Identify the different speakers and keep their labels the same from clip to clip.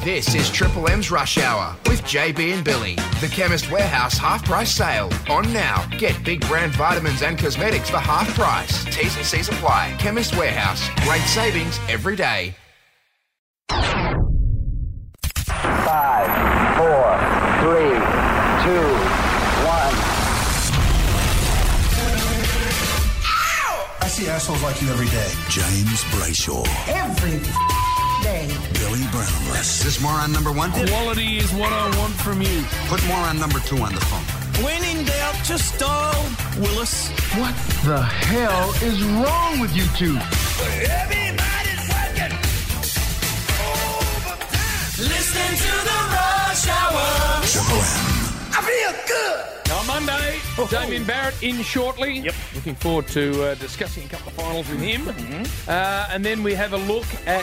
Speaker 1: This is Triple M's Rush Hour with JB and Billy. The Chemist Warehouse half-price sale. On now. Get big brand vitamins and cosmetics for half price. T's and C's apply. Chemist Warehouse. Great savings every day.
Speaker 2: 5, 4, 3, 2, 1.
Speaker 3: I see assholes like you every day.
Speaker 4: James Brayshaw.
Speaker 3: Every day.
Speaker 4: Billy Brownless. Is this more on number one?
Speaker 5: Quality is what I want from you.
Speaker 4: Put more on number two on the phone.
Speaker 5: When in doubt, just dial Willis.
Speaker 6: What the hell is wrong with you two?
Speaker 5: Everybody's working overtime. Listen to the Rush Hour.
Speaker 4: Triple M.
Speaker 5: I feel good. On Monday, Damien Barrett in shortly.
Speaker 7: Yep.
Speaker 5: Looking forward to discussing a couple of finals with him. And then we have a look at,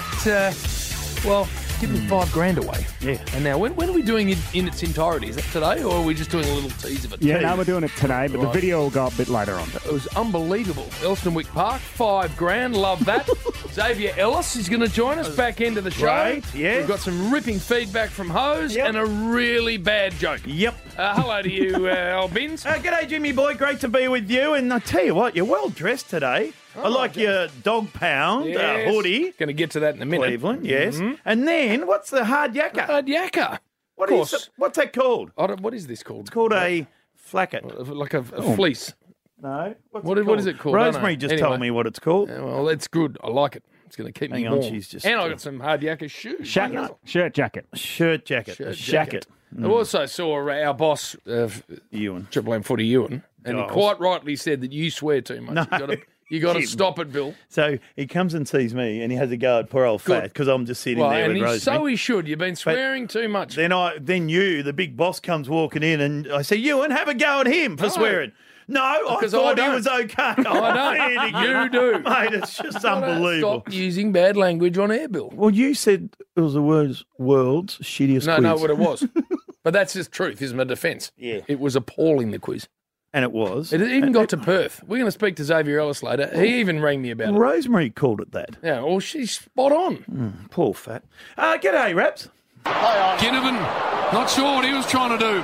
Speaker 5: giving $5,000 away.
Speaker 7: Yeah.
Speaker 5: And now, when are we doing it in its entirety? Is that today, or are we just doing a little tease of it?
Speaker 7: Yeah, no, we're doing it today, but the
Speaker 5: Right.
Speaker 7: video will go up a bit later on.
Speaker 5: It was unbelievable. Elstonwick Park, $5,000. Love that. Xavier Ellis is going to join us back into the show.
Speaker 7: Right, yes.
Speaker 5: We've got some ripping feedback from Hose
Speaker 7: Yep.
Speaker 5: and a really bad joke.
Speaker 7: Yep.
Speaker 5: Hello to you, old Bins.
Speaker 7: G'day, Jimmy boy. Great to be with you. And I tell you what, you're well dressed today. I like your dog pound hoodie.
Speaker 5: Going to get to that in a minute.
Speaker 7: Cleveland, yes. And then, what's the hard yakka?
Speaker 5: Hard yakka.
Speaker 7: What
Speaker 5: of
Speaker 7: is
Speaker 5: course.
Speaker 7: it? What's that called?
Speaker 5: What is this called?
Speaker 7: It's called a flacket.
Speaker 5: Like a fleece.
Speaker 7: No. What's
Speaker 5: What is it called? I don't
Speaker 7: Rosemary
Speaker 5: know.
Speaker 7: just
Speaker 5: Anyway.
Speaker 7: told me what it's called.
Speaker 5: Yeah, well, that's good. I like it. It's going to keep me
Speaker 7: Hang on,
Speaker 5: warm.
Speaker 7: she's just-
Speaker 5: and I got some hard yakka shoes.
Speaker 7: Shirt jacket. Shirt jacket.
Speaker 5: Shirt
Speaker 7: jacket.
Speaker 5: I also saw our boss,
Speaker 7: Ewan.
Speaker 5: Triple M Footy Ewan, and he
Speaker 7: Giles.
Speaker 5: quite rightly said that you swear too much.
Speaker 7: No.
Speaker 5: You got to
Speaker 7: Jim.
Speaker 5: stop it, Bill.
Speaker 7: So he comes and sees me and he has a go at poor old
Speaker 5: Good.
Speaker 7: Fat because I'm just sitting
Speaker 5: Well,
Speaker 7: there
Speaker 5: and
Speaker 7: with Rosemary.
Speaker 5: so he should. You've been swearing too much.
Speaker 7: Then you, the big boss, comes walking in and I say, Ewan, have a go at him for
Speaker 5: No.
Speaker 7: swearing. No, I
Speaker 5: Because
Speaker 7: thought
Speaker 5: I
Speaker 7: he
Speaker 5: don't.
Speaker 7: was okay.
Speaker 5: I don't. You do.
Speaker 7: Mate, it's just unbelievable.
Speaker 5: Stop using bad language on air, Bill.
Speaker 7: Well, you said it was the world's shittiest quiz.
Speaker 5: No, what it was. But that's just truth, is my defence.
Speaker 7: Yeah.
Speaker 5: It was appalling, the quiz.
Speaker 7: And it was.
Speaker 5: It even got to Perth. We're going to speak to Xavier Ellis later. He even rang me about it.
Speaker 7: Rosemary called it that.
Speaker 5: Yeah, well, she's spot on.
Speaker 7: Poor Fat. G'day, Raps.
Speaker 8: Ginnivan, not sure what he was trying to do.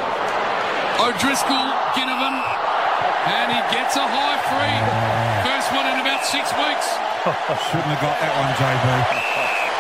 Speaker 8: O'Driscoll, Ginnivan, and he gets a high free. First one in about 6 weeks.
Speaker 3: Shouldn't have got that one, JB.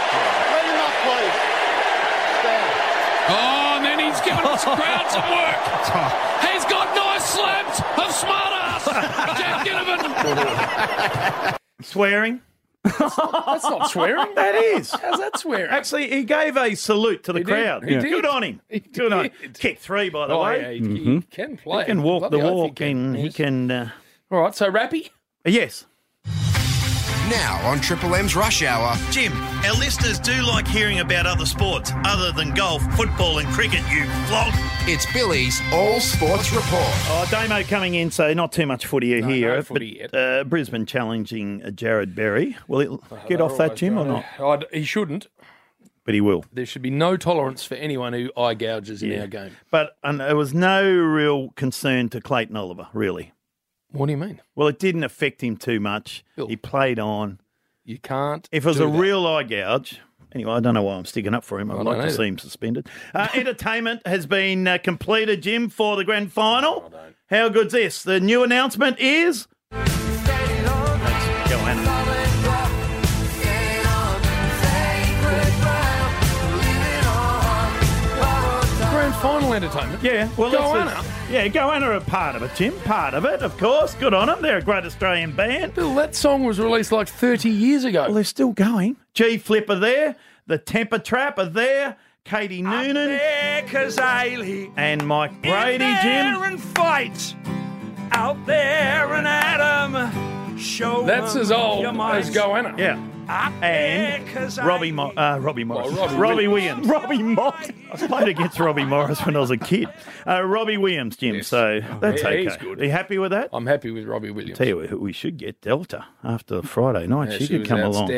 Speaker 8: Oh, and then he's given the crowd some work. He's got nice slabs of smart ass. Jack Ginnivan.
Speaker 7: Swearing?
Speaker 5: That's not swearing.
Speaker 7: That is.
Speaker 5: How's that swearing?
Speaker 7: Actually, he gave a salute to the
Speaker 5: He did.
Speaker 7: crowd.
Speaker 5: He did.
Speaker 7: Good on him.
Speaker 5: He
Speaker 7: Good on him.
Speaker 5: did.
Speaker 7: Kick 3, by the
Speaker 5: Oh,
Speaker 7: way.
Speaker 5: yeah, he can play.
Speaker 7: He can walk the
Speaker 5: Bloody oath
Speaker 7: walk and he
Speaker 5: Yes.
Speaker 7: can...
Speaker 5: All right, so Rappy?
Speaker 7: yes.
Speaker 1: Now on Triple M's Rush Hour.
Speaker 9: Jim, our listeners do like hearing about other sports other than golf, football and cricket, you flog.
Speaker 1: It's Billy's All Sports Report.
Speaker 7: Oh, Damo coming in, so not too much footy here.
Speaker 5: no footy
Speaker 7: but,
Speaker 5: yet.
Speaker 7: Brisbane challenging Jared Berry. Will it get off that, Jim, or not?
Speaker 5: He shouldn't.
Speaker 7: But he will.
Speaker 5: There should be no tolerance for anyone who eye gouges in our game.
Speaker 7: But there was no real concern to Clayton Oliver, really.
Speaker 5: What do you mean?
Speaker 7: Well, it didn't affect him too much.
Speaker 5: Bill.
Speaker 7: He played on.
Speaker 5: You can't.
Speaker 7: If it was
Speaker 5: do
Speaker 7: a
Speaker 5: that.
Speaker 7: real eye gouge... Anyway, I don't know why I'm sticking up for him. I'd
Speaker 5: I
Speaker 7: like
Speaker 5: don't
Speaker 7: to
Speaker 5: either.
Speaker 7: see him suspended. Entertainment has been completed, Jim, for the grand final. How good's this? The new announcement is... That's Joanna.
Speaker 5: Grand final entertainment.
Speaker 7: Yeah, well,
Speaker 5: Goanna.
Speaker 7: Goanna are part of it, Jim. Part of it, of course. Good on them. They're a great Australian band.
Speaker 5: Bill, that song was released like 30 years ago.
Speaker 7: Well, they're still going. G Flip are there. The Temper Trap are there. Katie Noonan. And Mike Brady, Jim.
Speaker 9: And fight out there and Adam. Show
Speaker 5: That's as old as Goanna.
Speaker 7: Yeah. And Robbie Morris.
Speaker 5: Robbie
Speaker 7: Robbie Williams. Robbie Morris. I played against Robbie Morris when I was a kid. Robbie Williams, Jim.
Speaker 5: Yes.
Speaker 7: So that's
Speaker 5: Yeah,
Speaker 7: okay.
Speaker 5: he's good.
Speaker 7: Are you happy with that?
Speaker 5: I'm happy with Robbie Williams.
Speaker 7: Tell you, we should get Delta after Friday night.
Speaker 5: Yeah,
Speaker 7: she
Speaker 5: she
Speaker 7: could
Speaker 5: was
Speaker 7: come along.
Speaker 5: outstanding.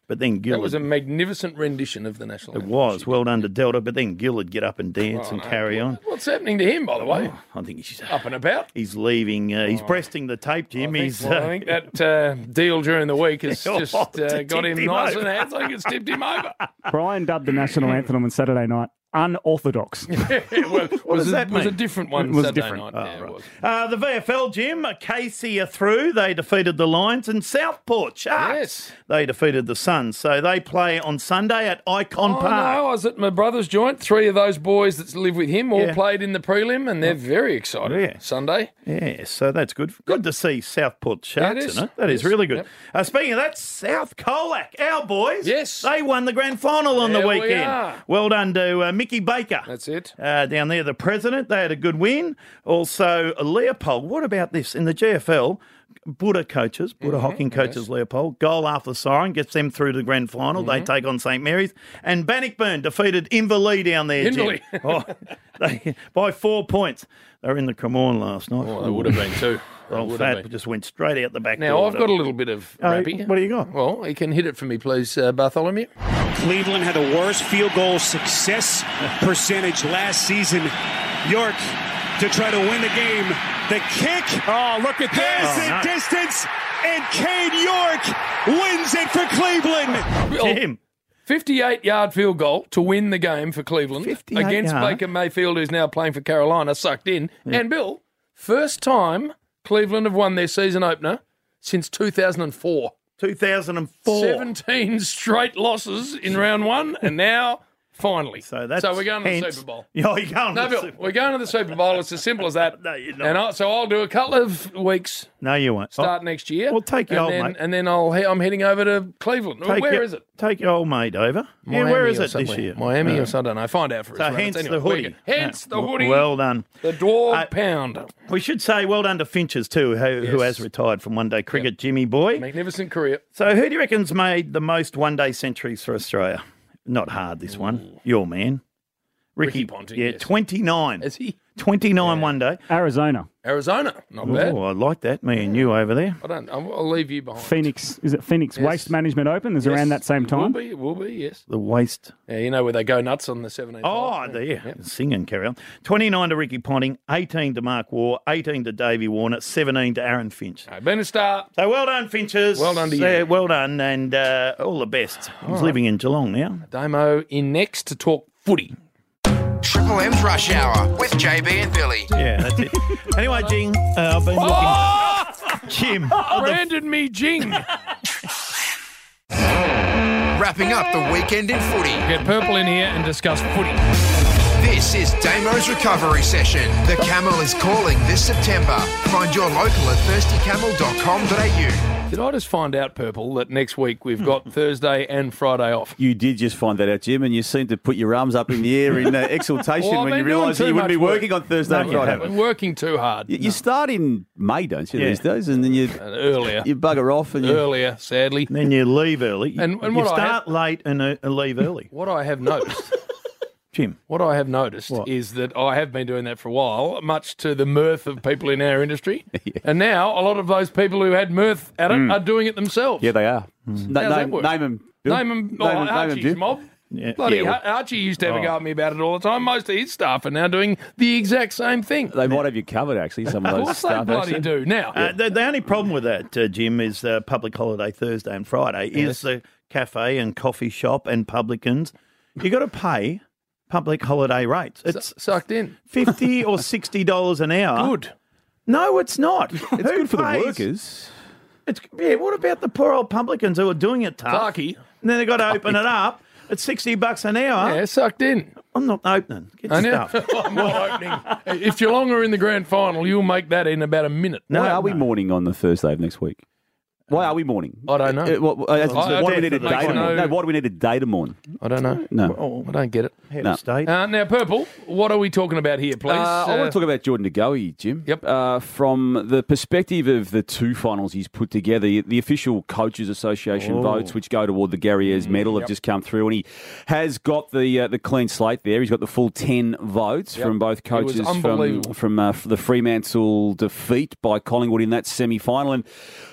Speaker 7: but then
Speaker 5: That
Speaker 7: Gill
Speaker 5: was a magnificent rendition of the national
Speaker 7: it
Speaker 5: anthem.
Speaker 7: was well done to Delta, but then Gill would get up and dance and carry on.
Speaker 5: What's happening to him, by the way?
Speaker 7: I think he's
Speaker 5: Up and about?
Speaker 7: He's leaving. He's breasting the tape, Jim.
Speaker 5: I think that deal during the week has just got
Speaker 7: tipped
Speaker 5: him
Speaker 7: him
Speaker 5: nice
Speaker 7: over.
Speaker 5: and hands. I think it's tipped him over.
Speaker 10: Brian dubbed the national anthem on Saturday night unorthodox.
Speaker 7: What does that
Speaker 5: was a
Speaker 7: mean?
Speaker 5: different one
Speaker 10: It was
Speaker 5: Saturday
Speaker 10: different.
Speaker 5: night. Yeah, it was.
Speaker 7: The VFL, Jim, Casey are through. They defeated the Lions, and Southport Sharks.
Speaker 5: Yes.
Speaker 7: They defeated the Suns. So they play on Sunday at Icon
Speaker 5: Oh,
Speaker 7: Park.
Speaker 5: no, I was at my brother's joint. 3 of those boys that live with him all
Speaker 7: Yeah.
Speaker 5: played in the prelim, and they're very excited.
Speaker 7: Yeah.
Speaker 5: Sunday.
Speaker 7: Yeah, so that's good. Good to see Southport Sharks
Speaker 5: is.
Speaker 7: in it. That is
Speaker 5: Yes.
Speaker 7: really good.
Speaker 5: Yep.
Speaker 7: Speaking of that, South Colac, our boys.
Speaker 5: Yes.
Speaker 7: They won the grand final on
Speaker 5: There
Speaker 7: the
Speaker 5: we
Speaker 7: weekend.
Speaker 5: are.
Speaker 7: Well done to Mickey Baker.
Speaker 5: That's it.
Speaker 7: Down there, the president, they had a good win. Also, Leopold. What about this? In the GFL, Buddha Hocking coaches Leopold. Goal after the siren gets them through to the grand final. They take on St Mary's. And Bannockburn defeated Inverleigh down there, Jim.
Speaker 5: Inverleigh.
Speaker 7: By 4 points. They were in the Cremorne last night.
Speaker 5: Oh, they would have been too. They
Speaker 7: Old
Speaker 5: would have
Speaker 7: Fat
Speaker 5: been.
Speaker 7: just went straight out the back
Speaker 5: Now,
Speaker 7: door.
Speaker 5: I've got a little bit of rappy.
Speaker 7: What do you got?
Speaker 5: Well, you can hit it for me, please, Bartholomew.
Speaker 11: Cleveland had the worst field goal success percentage last season. York to try to win the game. The kick.
Speaker 10: Oh, look at
Speaker 11: Has
Speaker 10: this.
Speaker 11: the distance, and Cade York wins it for Cleveland.
Speaker 7: Jim.
Speaker 5: 58-yard field goal to win the game for Cleveland
Speaker 7: 58
Speaker 5: against
Speaker 7: yard.
Speaker 5: Baker Mayfield, who's now playing for Carolina, sucked in.
Speaker 7: Yeah.
Speaker 5: And, Bill, first time Cleveland have won their season opener since 2004.
Speaker 7: 2004.
Speaker 5: 17 straight losses in round one, and now, finally.
Speaker 7: So we're
Speaker 5: going to the Super Bowl.
Speaker 7: Oh, you're going
Speaker 5: No,
Speaker 7: to the
Speaker 5: Bill,
Speaker 7: Super Bowl.
Speaker 5: we're going to the Super Bowl. It's as simple as that.
Speaker 7: No, you're not.
Speaker 5: And so I'll do a couple of weeks,
Speaker 7: No, you won't.
Speaker 5: start next year.
Speaker 7: Well, take your
Speaker 5: and
Speaker 7: old
Speaker 5: then,
Speaker 7: mate.
Speaker 5: And then I'm heading over to Cleveland. Where is it?
Speaker 7: Take your old mate over.
Speaker 5: Miami
Speaker 7: Where is
Speaker 5: or
Speaker 7: it this
Speaker 5: somewhere.
Speaker 7: year?
Speaker 5: Miami or something. I don't know. Find out for us.
Speaker 7: So
Speaker 5: Rabbits.
Speaker 7: hence
Speaker 5: Anyway,
Speaker 7: the hoodie.
Speaker 5: Hence the hoodie.
Speaker 7: Well done.
Speaker 5: The dwarf pound.
Speaker 7: We should say well done to Finches too, who
Speaker 5: Yes.
Speaker 7: has retired from one-day cricket, Jimmy boy.
Speaker 5: Magnificent career.
Speaker 7: So who do you reckon's made the most one-day centuries for Australia? Not hard, this one. Your man.
Speaker 5: Ricky Ponting,
Speaker 7: Yeah,
Speaker 5: yes.
Speaker 7: 29.
Speaker 5: Is he?
Speaker 7: 29 one day.
Speaker 10: Arizona.
Speaker 5: Arizona. Not bad.
Speaker 7: Oh, I like that. Me and you over there.
Speaker 5: I'll leave you behind.
Speaker 10: Phoenix. Is it Phoenix
Speaker 5: Yes.
Speaker 10: Waste Management Open? Is
Speaker 5: Yes.
Speaker 10: around that same time?
Speaker 5: It will be, yes.
Speaker 7: The waste.
Speaker 5: Yeah, you know where they go nuts on the 17th.
Speaker 7: Oh, there. Singing, carry on. 29 to Ricky Ponting, 18 to Mark Waugh, 18 to Davey Warner, 17 to Aaron Finch.
Speaker 5: Been a star.
Speaker 7: So well done, Finches.
Speaker 5: Well done to you.
Speaker 7: Yeah, well done, and all the best. He's living in Geelong now.
Speaker 5: Damo in next to talk footy.
Speaker 1: Triple M's Rush Hour with JB and Billy.
Speaker 7: Yeah, that's it. Anyway, Jing, I've been looking. Jim.
Speaker 5: Brandon me Jing.
Speaker 1: Wrapping up the weekend in footy.
Speaker 5: Get Purple in here and discuss footy.
Speaker 1: This is Damo's Recovery Session. The Camel is calling this September. Find your local at thirstycamel.com.au.
Speaker 5: Did I just find out, Purple, that next week we've got Thursday and Friday off?
Speaker 12: You did just find that out, Jim, and you seem to put your arms up in the air in exultation
Speaker 5: Well, I've
Speaker 12: when you
Speaker 5: been doing
Speaker 12: realise that
Speaker 5: too
Speaker 12: you wouldn't be
Speaker 5: much work.
Speaker 12: working on Thursday and Friday.
Speaker 5: I've been working too hard.
Speaker 12: You start in May, don't you,
Speaker 7: Yeah.
Speaker 12: these days? And then you
Speaker 5: Earlier.
Speaker 12: you bugger off. And you,
Speaker 5: Earlier, sadly.
Speaker 7: Then you leave early.
Speaker 5: And
Speaker 7: you
Speaker 5: what I
Speaker 7: start late and leave early.
Speaker 5: What I have noticed...
Speaker 7: Jim.
Speaker 5: What I have noticed
Speaker 7: What?
Speaker 5: is that I have been doing that for a while, much to the mirth of people in our industry. And now a lot of those people who had mirth at it are doing it themselves.
Speaker 12: Yeah, they are.
Speaker 5: How's that work?
Speaker 12: Name them.
Speaker 5: Name them, Archie's
Speaker 12: Jim.
Speaker 5: mob.
Speaker 7: Yeah.
Speaker 5: Bloody
Speaker 12: Yeah, well-
Speaker 5: Archie used to have a go at me about it all the time. Most of his staff are now doing the exact same thing.
Speaker 12: They might have you covered, actually, some of
Speaker 5: Of
Speaker 12: those
Speaker 5: course they
Speaker 12: staff.
Speaker 5: bloody
Speaker 12: actually.
Speaker 5: do. Now,
Speaker 7: The only problem with that, Jim, is public holiday Thursday and Friday is the cafe and coffee shop and publicans. You got to pay public holiday rates. It's
Speaker 5: sucked in.
Speaker 7: $50 or $60 an hour.
Speaker 5: Good.
Speaker 7: No, it's not.
Speaker 12: It's good for the workers.
Speaker 7: What about the poor old publicans who are doing it tough?
Speaker 5: Clarky.
Speaker 7: And then they've got to open it up. It's $60 an hour.
Speaker 5: Yeah, sucked in.
Speaker 7: I'm not opening. Get
Speaker 5: I
Speaker 7: your
Speaker 5: know.
Speaker 7: stuff.
Speaker 5: I'm not opening. If Geelong are in the grand final, you'll make that in about a minute.
Speaker 12: Why are we mourning on the Thursday of next week? Why are we mourning?
Speaker 5: I don't know.
Speaker 12: Why do we need a
Speaker 5: Makes
Speaker 12: day to
Speaker 5: no-
Speaker 12: mourn? No, why do we need a day to mourn?
Speaker 5: I don't know.
Speaker 12: No.
Speaker 5: I don't get it.
Speaker 7: Head
Speaker 12: No.
Speaker 7: of state.
Speaker 5: Now, Purple, what are we talking about here, please?
Speaker 12: I want to talk about Jordan De Goey, Jim.
Speaker 5: Yep.
Speaker 12: From the perspective of the two finals he's put together, the official Coaches Association votes, which go toward the Gary Ayres medal, have just come through, and he has got the clean slate there. He's got the full 10 votes from both
Speaker 5: It was
Speaker 12: coaches
Speaker 5: unbelievable.
Speaker 12: from the Fremantle defeat by Collingwood in that semi-final. And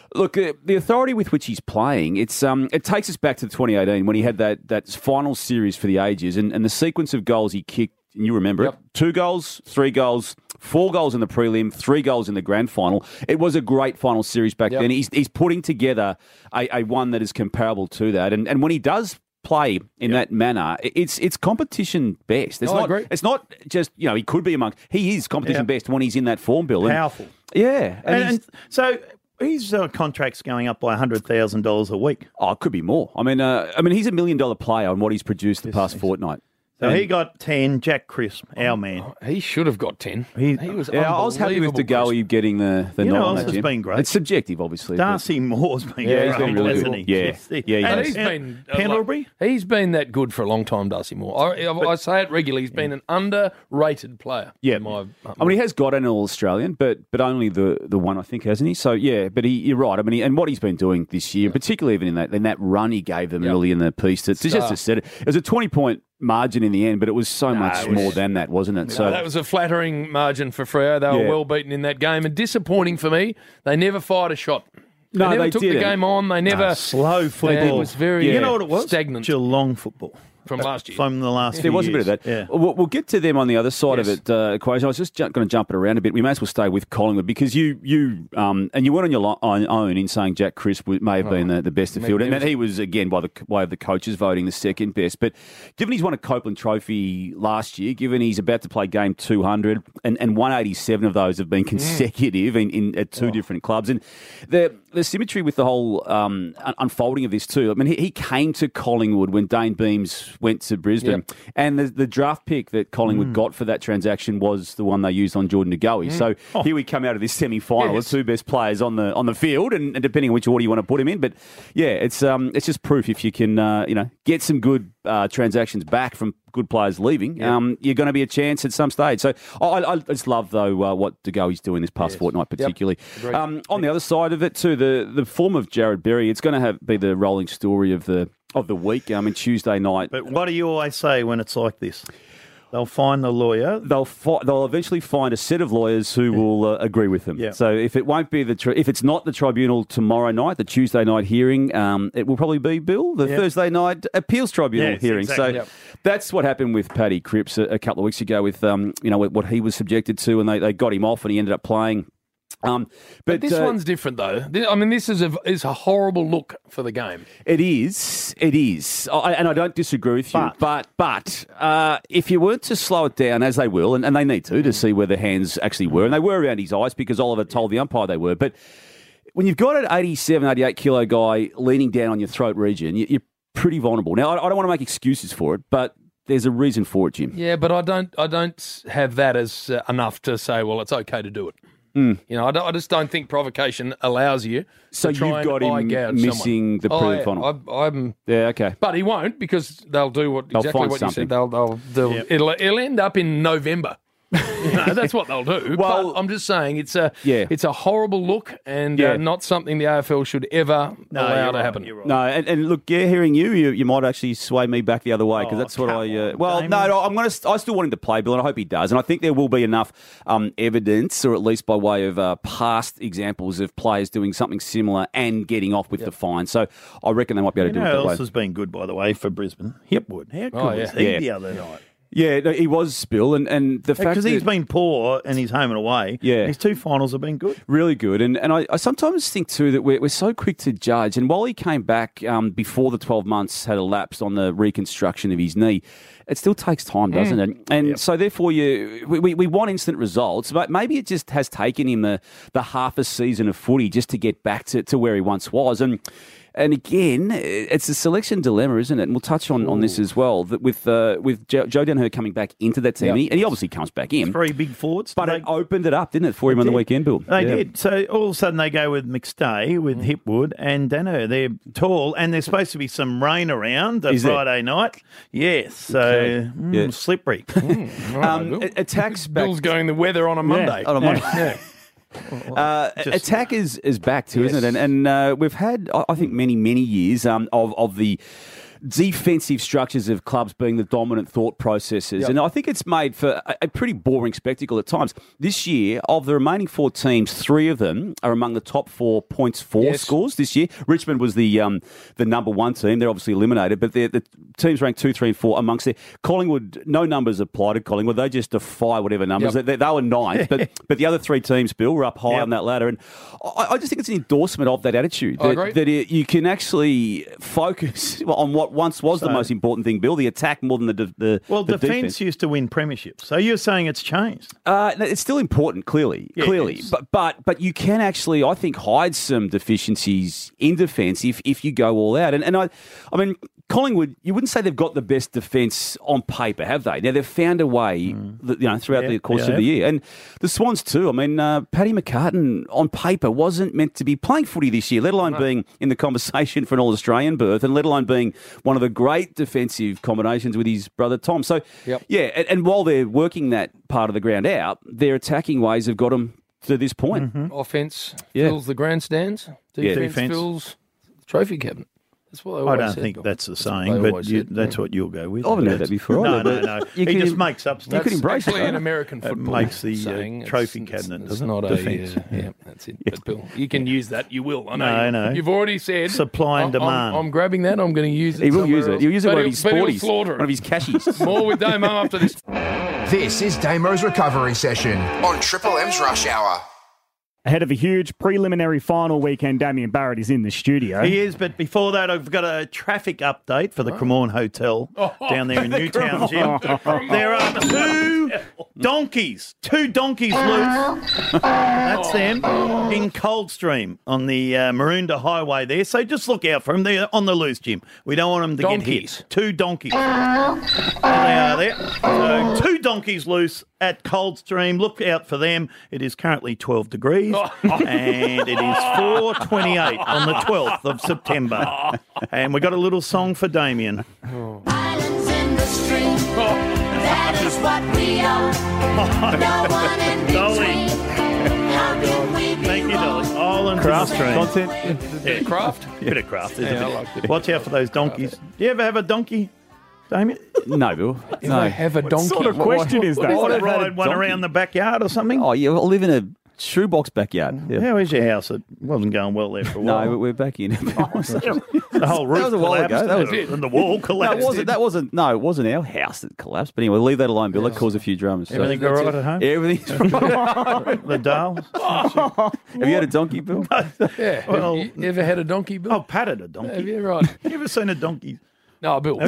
Speaker 12: Look, the authority with which he's playing, it takes us back to 2018 when he had that final series for the ages and the sequence of goals he kicked. And you remember it. 2 goals, 3 goals, 4 goals in the prelim, 3 goals in the grand final. It was a great final series back then. He's putting together a one that is comparable to that. And when he does play in that manner, it's competition best. I agree. It's not just, he could be he is competition best when he's in that form, Bill.
Speaker 7: Powerful.
Speaker 12: Yeah.
Speaker 7: And so his contract's going up by $100,000 a week.
Speaker 12: Oh, it could be more. I mean, he's $1 million player on what he's produced the past fortnight.
Speaker 7: So he got 10. Jack Crisp, our man.
Speaker 5: He should have got 10.
Speaker 7: He
Speaker 5: was
Speaker 12: I was happy with DeGoey getting the nod on that,
Speaker 7: has
Speaker 12: Jim.
Speaker 7: been great.
Speaker 12: It's subjective, obviously.
Speaker 7: Darcy Moore's been
Speaker 12: great. He's been really
Speaker 7: hasn't
Speaker 12: good.
Speaker 7: he?
Speaker 12: Yeah.
Speaker 5: And he's been
Speaker 7: Pendlebury.
Speaker 5: He's been that good for a long time, Darcy Moore. I say it regularly. He's been an underrated player.
Speaker 12: Yeah, I mean, he has got an All-Australian, but only the one, I think, hasn't he? So yeah, but you're right. I mean, and what he's been doing this year, particularly even in that run he gave them early in the piece, just to set it. It was a 20-point margin in the end, but it was so much more than that, wasn't it?
Speaker 5: So that was a flattering margin for Freo. They were well beaten in that game, and disappointing for me. They never fired a shot.
Speaker 12: No,
Speaker 5: they never
Speaker 12: they
Speaker 5: took
Speaker 12: didn't.
Speaker 5: the game on. They never
Speaker 7: slow football.
Speaker 5: It was very
Speaker 7: you know what it was?
Speaker 5: Stagnant
Speaker 7: Geelong football.
Speaker 5: From last year.
Speaker 7: From the last few
Speaker 12: There was
Speaker 7: years.
Speaker 12: a bit of that.
Speaker 7: Yeah.
Speaker 12: We'll get to them on the other side of it, equation. I was just going to jump it around a bit. We may as well stay with Collingwood because you and you weren't on your own in saying Jack Crisp may have been the best of field. And he was, again, by the way of the coaches, voting the second best. But given he's won a Copeland Trophy last year, given he's about to play game 200, and 187 of those have been consecutive at two different clubs. And the symmetry with the whole unfolding of this too. I mean, he came to Collingwood when Dane Beams went to Brisbane, and the draft pick that Collingwood got for that transaction was the one they used on Jordan DeGoey. So here we come out of this semi-final, the two best players on the field, and depending on which order you want to put him in. But yeah, it's just proof if you can get some good transactions back from good players leaving, you're going to be a chance at some stage. So I just love, though, what DeGoey's doing this past fortnight particularly. On the other side of it, too, the form of Jared Berry, it's going to be the rolling story of the week. I mean, Tuesday night.
Speaker 7: But what do you always say when it's like this? They'll find the lawyer.
Speaker 12: They'll eventually find a set of lawyers who will agree with them. Yeah. So if it won't be if it's not the tribunal tomorrow night, the Tuesday night hearing, it will probably be Bill the Thursday night appeals tribunal hearing.
Speaker 7: Exactly.
Speaker 12: So that's what happened with Paddy Cripps a couple of weeks ago with what he was subjected to, and they got him off, and he ended up playing.
Speaker 5: But this one's different, though. I mean, this is a horrible look for the game.
Speaker 12: It is, and I don't disagree with you. But if you weren't to slow it down, as they will, and they need to see where the hands actually were, and they were around his eyes because Oliver told the umpire they were. But when you've got an 87, 88 kilo guy leaning down on your throat region, you're pretty vulnerable. Now, I don't want to make excuses for it, but there's a reason for it, Jim.
Speaker 5: Yeah, but I don't have that as enough to say, well, it's okay to do it. I just don't think provocation allows you
Speaker 12: so
Speaker 5: to try
Speaker 12: you've got him missing the prelim final. Okay.
Speaker 5: But he won't because they'll do exactly what you said. It'll end up in November. That's what they'll do. Well, but I'm just saying it's a horrible look and not something the AFL should ever allow to happen.
Speaker 12: Right. No, and look, hearing you might actually sway me back the other way because that's what I still want him to play, Bill, and I hope he does. And I think there will be enough evidence, or at least by way of past examples of players doing something similar and getting off with the fine. So I reckon they might be able to do it that way.
Speaker 7: Who else has been good, by the way, for Brisbane? Hipwood. How good was he the other night?
Speaker 12: Yeah, no, he was, Bill, and the fact
Speaker 7: because he's been poor and he's home and away.
Speaker 12: Yeah,
Speaker 7: his two finals have been good,
Speaker 12: really good. And I sometimes think too that we're so quick to judge. And while he came back before the 12 months had elapsed on the reconstruction of his knee, it still takes time, doesn't it? And so therefore, we want instant results. But maybe it just has taken him the half a season of footy just to get back to where he once was. And again, it's a selection dilemma, isn't it? And we'll touch on this as well. That with Joe Daniher coming back into that team, and he obviously comes back in.
Speaker 7: Three big forwards.
Speaker 12: But it opened it up, didn't it, for him on the weekend, Bill?
Speaker 7: They did. So all of a sudden they go with McStay, with Hipwood and Daniher. They're tall, and there's supposed to be some rain around Friday night. Yes, so slippery.
Speaker 12: Attacks back.
Speaker 5: Bill's going the weather on a Monday.
Speaker 12: On a Monday. Attack is back too, isn't it? And we've had, I think, many years of the defensive structures of clubs being the dominant thought processes.
Speaker 5: Yep.
Speaker 12: And I think it's made for a pretty boring spectacle at times. This year, of the remaining 4 teams, 3 of them are among the top 4 points for scores this year. Richmond was the number 1 team. They're obviously eliminated, but the teams ranked 2, 3 and 4 amongst there. Collingwood, no numbers apply to Collingwood. They just defy whatever numbers. Yep. They were 9th, but the other 3 teams, Bill, were up high on that ladder. And I just think it's an endorsement of that attitude. That you can actually focus on what once was the most important thing, Bill, the attack more than the
Speaker 7: defence used to win premierships. So you're saying it's changed?
Speaker 12: It's still important, clearly. But you can actually, I think, hide some deficiencies in defence if you go all out. And I mean, Collingwood, you wouldn't say they've got the best defence on paper, have they? Now, they've found a way throughout the course of the year. And the Swans too. I mean, Paddy McCartan on paper wasn't meant to be playing footy this year, let alone being in the conversation for an All-Australian berth, and let alone being one of the great defensive combinations with his brother Tom. So, and while they're working that part of the ground out, their attacking ways have got them to this point.
Speaker 5: Mm-hmm. Offence fills the grandstands. Defence fills the trophy cabinet. That's what I
Speaker 7: don't think that's the saying, but that's what you'll go with.
Speaker 12: I haven't heard that before.
Speaker 7: No. He just makes up stuff.
Speaker 12: You could embrace
Speaker 5: it. Actually, in American football,
Speaker 7: it makes the trophy cabinet.
Speaker 5: It's not defense. That's it. But Bill, you can use that. You will. I know. You've already said
Speaker 7: supply and demand.
Speaker 5: I'm grabbing that. I'm going to use it.
Speaker 12: He will use it. He'll use it
Speaker 5: one
Speaker 12: of his sporties, one of his cashies.
Speaker 5: More with Damo after this.
Speaker 1: This is Damo's recovery session on Triple M's Rush Hour.
Speaker 10: Ahead of a huge preliminary final weekend, Damien Barrett is in the studio.
Speaker 7: He is, but before that, I've got a traffic update for the Cremorne Hotel down there in Newtown, Jim. There are 2 donkeys loose. That's them in Coldstream on the Maroondah Highway there. So just look out for them. They're on the loose, Jim. We don't want them to get hit. 2 donkeys. There they are there. So 2 donkeys loose at Coldstream. Look out for them. It is currently 12 degrees and it is 4:28 on the 12th of September. And we got a little song for Damien.
Speaker 13: Islands in the stream, that is what we are. No one in between. How can we be
Speaker 7: Thank you, Dolly. Islands
Speaker 10: Craft
Speaker 7: in the stream.
Speaker 10: content.
Speaker 5: Bit of craft?
Speaker 7: Bit of craft.
Speaker 5: I like it.
Speaker 7: Watch out for those donkeys. Do you ever have a donkey, Damien?
Speaker 12: No, Bill.
Speaker 5: I have a donkey.
Speaker 10: What sort of question is that?
Speaker 7: Want to ride one around the backyard or something?
Speaker 12: Oh, you live in a shoebox backyard. Yeah.
Speaker 7: How is your house? It wasn't going well there for a while.
Speaker 12: No, we're back in.
Speaker 7: The whole roof
Speaker 12: That was a while
Speaker 7: collapsed.
Speaker 12: ago. That was it.
Speaker 7: And the wall collapsed.
Speaker 12: It wasn't our house that collapsed. But anyway, leave that alone, Bill. That caused a few dramas.
Speaker 7: Everything all right at home?
Speaker 12: Everything's right.
Speaker 7: The Dales?
Speaker 12: Have you had a donkey, Bill?
Speaker 5: Yeah.
Speaker 7: Well,
Speaker 5: you ever had a donkey, Bill?
Speaker 7: I've patted a donkey.
Speaker 5: Have you? Right.
Speaker 7: You ever seen a donkey?
Speaker 5: No, Bill.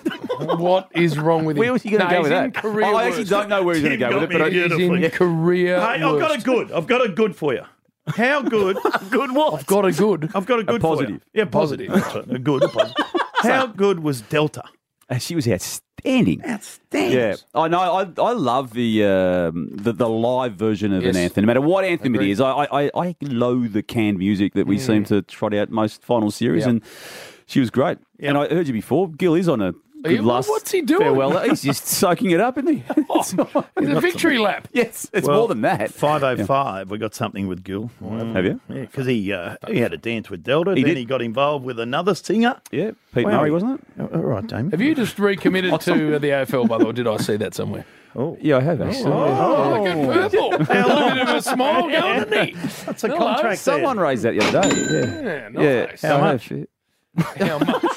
Speaker 5: What is wrong with him?
Speaker 12: Where was he going to go with
Speaker 5: he's in
Speaker 12: that?
Speaker 5: career
Speaker 12: I actually
Speaker 5: worst.
Speaker 12: don't know where he's going to go with it, but
Speaker 5: He's in career
Speaker 7: Hey, I've got a good for you. How good? Good what?
Speaker 5: I've got a good.
Speaker 7: I've got a good
Speaker 12: positive.
Speaker 7: for you. Yeah, positive. That's right. A good, a positive. How good was Delta?
Speaker 12: She was outstanding.
Speaker 7: Outstanding.
Speaker 12: Yeah, I know. I love the live version of an anthem. No matter what anthem it is, I loathe the canned music that we seem to trot out most final series, and she was great. Yep. And I heard you before. Gil is on a good last
Speaker 5: what's he doing?
Speaker 12: farewell. He's just soaking it up, isn't he?
Speaker 5: It's a victory lap.
Speaker 12: Yes, it's more than that.
Speaker 7: 5:05. We got something with Gil.
Speaker 12: Have you?
Speaker 7: Yeah, because he had a dance with Delta. He got involved with another singer.
Speaker 12: Yeah, Pete Murray, wasn't it?
Speaker 7: All right, Damien.
Speaker 5: Have you just recommitted to the AFL, by the way? Did I see that somewhere?
Speaker 7: Oh,
Speaker 12: yeah, I have actually.
Speaker 5: Look at purple. Look at him, a smile going, isn't he?
Speaker 7: That's a contract.
Speaker 12: Someone raised that the other day.
Speaker 5: Yeah, nice.
Speaker 7: How much?
Speaker 5: How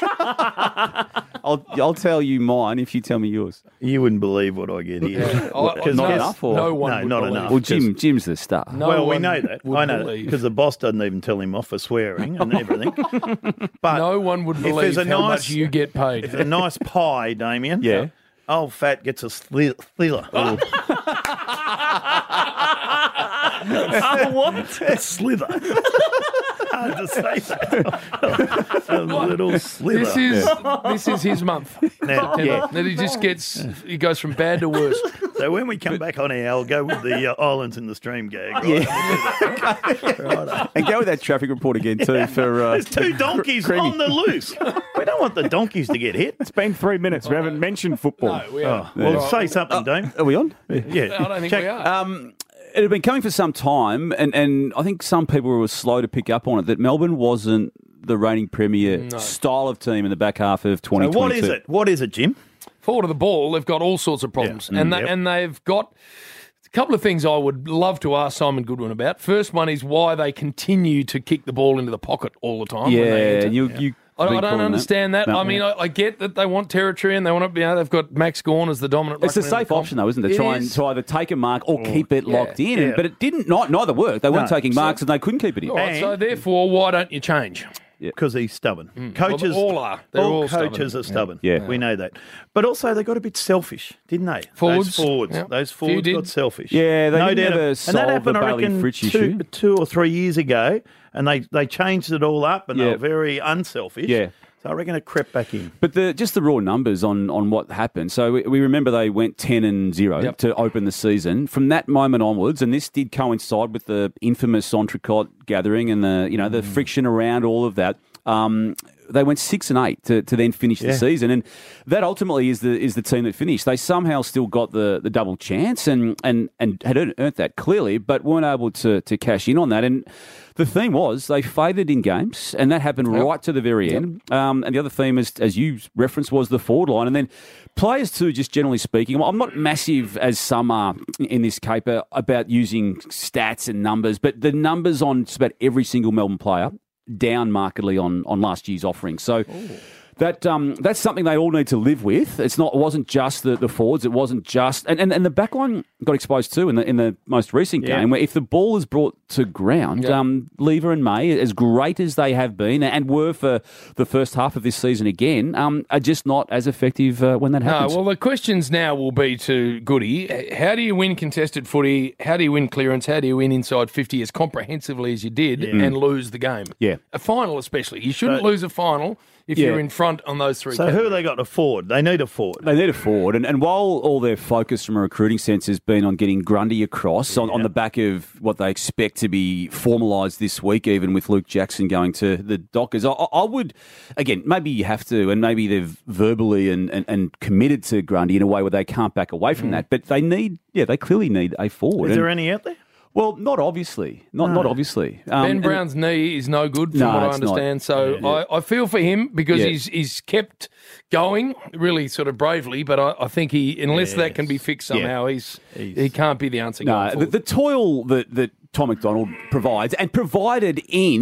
Speaker 5: much?
Speaker 12: I'll tell you mine if you tell me yours.
Speaker 7: You wouldn't believe what I get here.
Speaker 12: Not enough? Or?
Speaker 5: No one would
Speaker 7: not
Speaker 5: believe.
Speaker 7: enough.
Speaker 12: Well, Jim's the star.
Speaker 5: No
Speaker 7: well, we
Speaker 5: one
Speaker 7: know that.
Speaker 5: would
Speaker 7: I know
Speaker 5: believe.
Speaker 7: because the boss doesn't even tell him off for swearing and everything. But
Speaker 5: no one would believe how much you get paid.
Speaker 7: If a nice pie, Damien.
Speaker 12: Yeah.
Speaker 7: Old Fat gets a slither. What? A slither. Hard to say that. A little slither.
Speaker 5: This is his month.
Speaker 7: Now,
Speaker 5: That he just he goes from bad to worse.
Speaker 7: So when we come back on air, I'll go with the Islands in the Stream gag. Right?
Speaker 12: Yeah. And go with that traffic report again too. For
Speaker 7: there's 2 donkeys on the loose. We don't want the donkeys to get hit.
Speaker 10: It's been 3 minutes. We haven't mentioned football.
Speaker 5: No, we are.
Speaker 7: Well, say something, Dame.
Speaker 12: Are we on?
Speaker 7: Yeah.
Speaker 5: I don't think we are.
Speaker 12: It had been coming for some time, and I think some people were slow to pick up on it, that Melbourne wasn't the reigning premier style of team in the back half of 2022.
Speaker 7: So what is it? What is it, Jim?
Speaker 5: Forward of the ball, they've got all sorts of problems. And they've got a couple of things I would love to ask Simon Goodwin about. First one is why they continue to kick the ball into the pocket all the time. I don't understand that.
Speaker 12: No,
Speaker 5: I mean, I get that they want territory and they want to, they've got Max Gawn as the dominant.
Speaker 12: It's a safe option, though, isn't it? To either take a mark or keep it locked in.
Speaker 7: Yeah.
Speaker 12: But it didn't. Neither worked. They weren't taking marks and they couldn't keep it in.
Speaker 5: Right, so therefore, why don't you change?
Speaker 7: Because he's stubborn. Coaches,
Speaker 5: well, all are. They're all
Speaker 7: coaches
Speaker 5: stubborn.
Speaker 7: are stubborn.
Speaker 12: Yeah.
Speaker 7: We know that. But also they got a bit selfish, didn't they?
Speaker 5: Forwards.
Speaker 7: Those forwards got selfish.
Speaker 12: Yeah, they
Speaker 7: no
Speaker 12: didn't
Speaker 7: doubt.
Speaker 12: ever
Speaker 7: And
Speaker 12: solve
Speaker 7: that happened,
Speaker 12: the
Speaker 7: I
Speaker 12: Bailey
Speaker 7: reckon,
Speaker 12: Fritsch issue.
Speaker 7: 2 or 3 years ago, and they changed it all up, and they were very unselfish.
Speaker 12: Yeah.
Speaker 7: So I reckon it crept back in.
Speaker 12: But just the raw numbers on what happened. So we remember they went 10-0 to open the season. From that moment onwards, and this did coincide with the infamous Entrecôte gathering and the friction around all of that. They went 6-8 to then finish the season, and that ultimately is the team that finished. They somehow still got the double chance and had earned that clearly, but weren't able to cash in on that. And the theme was they faded in games, and that happened right to the very end. And the other theme, as you referenced, was the forward line, and then players too. Just generally speaking, I'm not massive as some are in this caper about using stats and numbers, but the numbers on just about every single Melbourne player down markedly on last year's offering. So that's something they all need to live with. It wasn't just the forwards. It wasn't just and the backline got exposed too in the most recent game, where if the ball is brought to ground, Lever and May, as great as they have been and were for the first half of this season again, are just not as effective when that happens.
Speaker 5: No, well, the questions now will be to Goody. How do you win contested footy? How do you win clearance? How do you win inside 50 as comprehensively as you did and lose the game?
Speaker 12: Yeah.
Speaker 5: A final especially. You shouldn't lose a final if you're in front on those three.
Speaker 7: So who have they got to forward? They need a forward.
Speaker 12: They need a forward. And while all their focus from a recruiting sense has been on getting Grundy across on the back of what they expect to be formalised this week, even with Luke Jackson going to the Dockers, I would, again, maybe you have to, and maybe they've verbally and committed to Grundy in a way where they can't back away from that. But they clearly need a forward.
Speaker 7: Is there any out there?
Speaker 12: Well, not obviously. Not obviously.
Speaker 5: Ben Brown's knee is no good from what I understand. So I feel for him because he's kept going really sort of bravely, but I think unless that can be fixed somehow, he can't be the answer.
Speaker 12: No, the toil that Tom McDonald provides and provided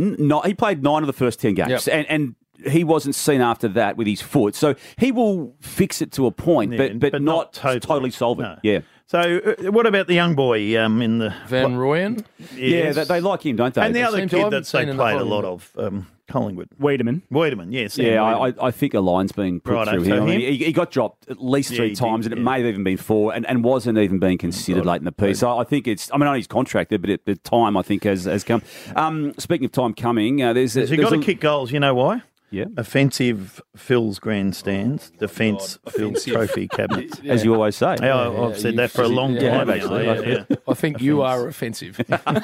Speaker 12: he played 9 of the first 10 games and he wasn't seen after that with his foot. So he will fix it to a point, but not totally solve it.
Speaker 7: No.
Speaker 12: Yeah.
Speaker 7: So what about the young boy in the...
Speaker 5: Van Rooyen?
Speaker 7: Yes.
Speaker 12: Yeah, they like him, don't they?
Speaker 7: And the other kid that they played a lot of, Collingwood.
Speaker 10: Wiedemann,
Speaker 7: yes.
Speaker 12: I think a line's been put through him. I mean, he got dropped at least 3 times, and it may have even been 4, and wasn't even being considered late in the piece. So I think I mean, he's contracted, but the time, I think, has come. Speaking of time coming, there's
Speaker 7: got to kick goals. You know why?
Speaker 12: Yeah.
Speaker 7: Offensive fills grandstands, defence fills trophy cabinets.
Speaker 12: As you always say.
Speaker 7: I've said that for a long time, actually.
Speaker 5: I think you are offensive.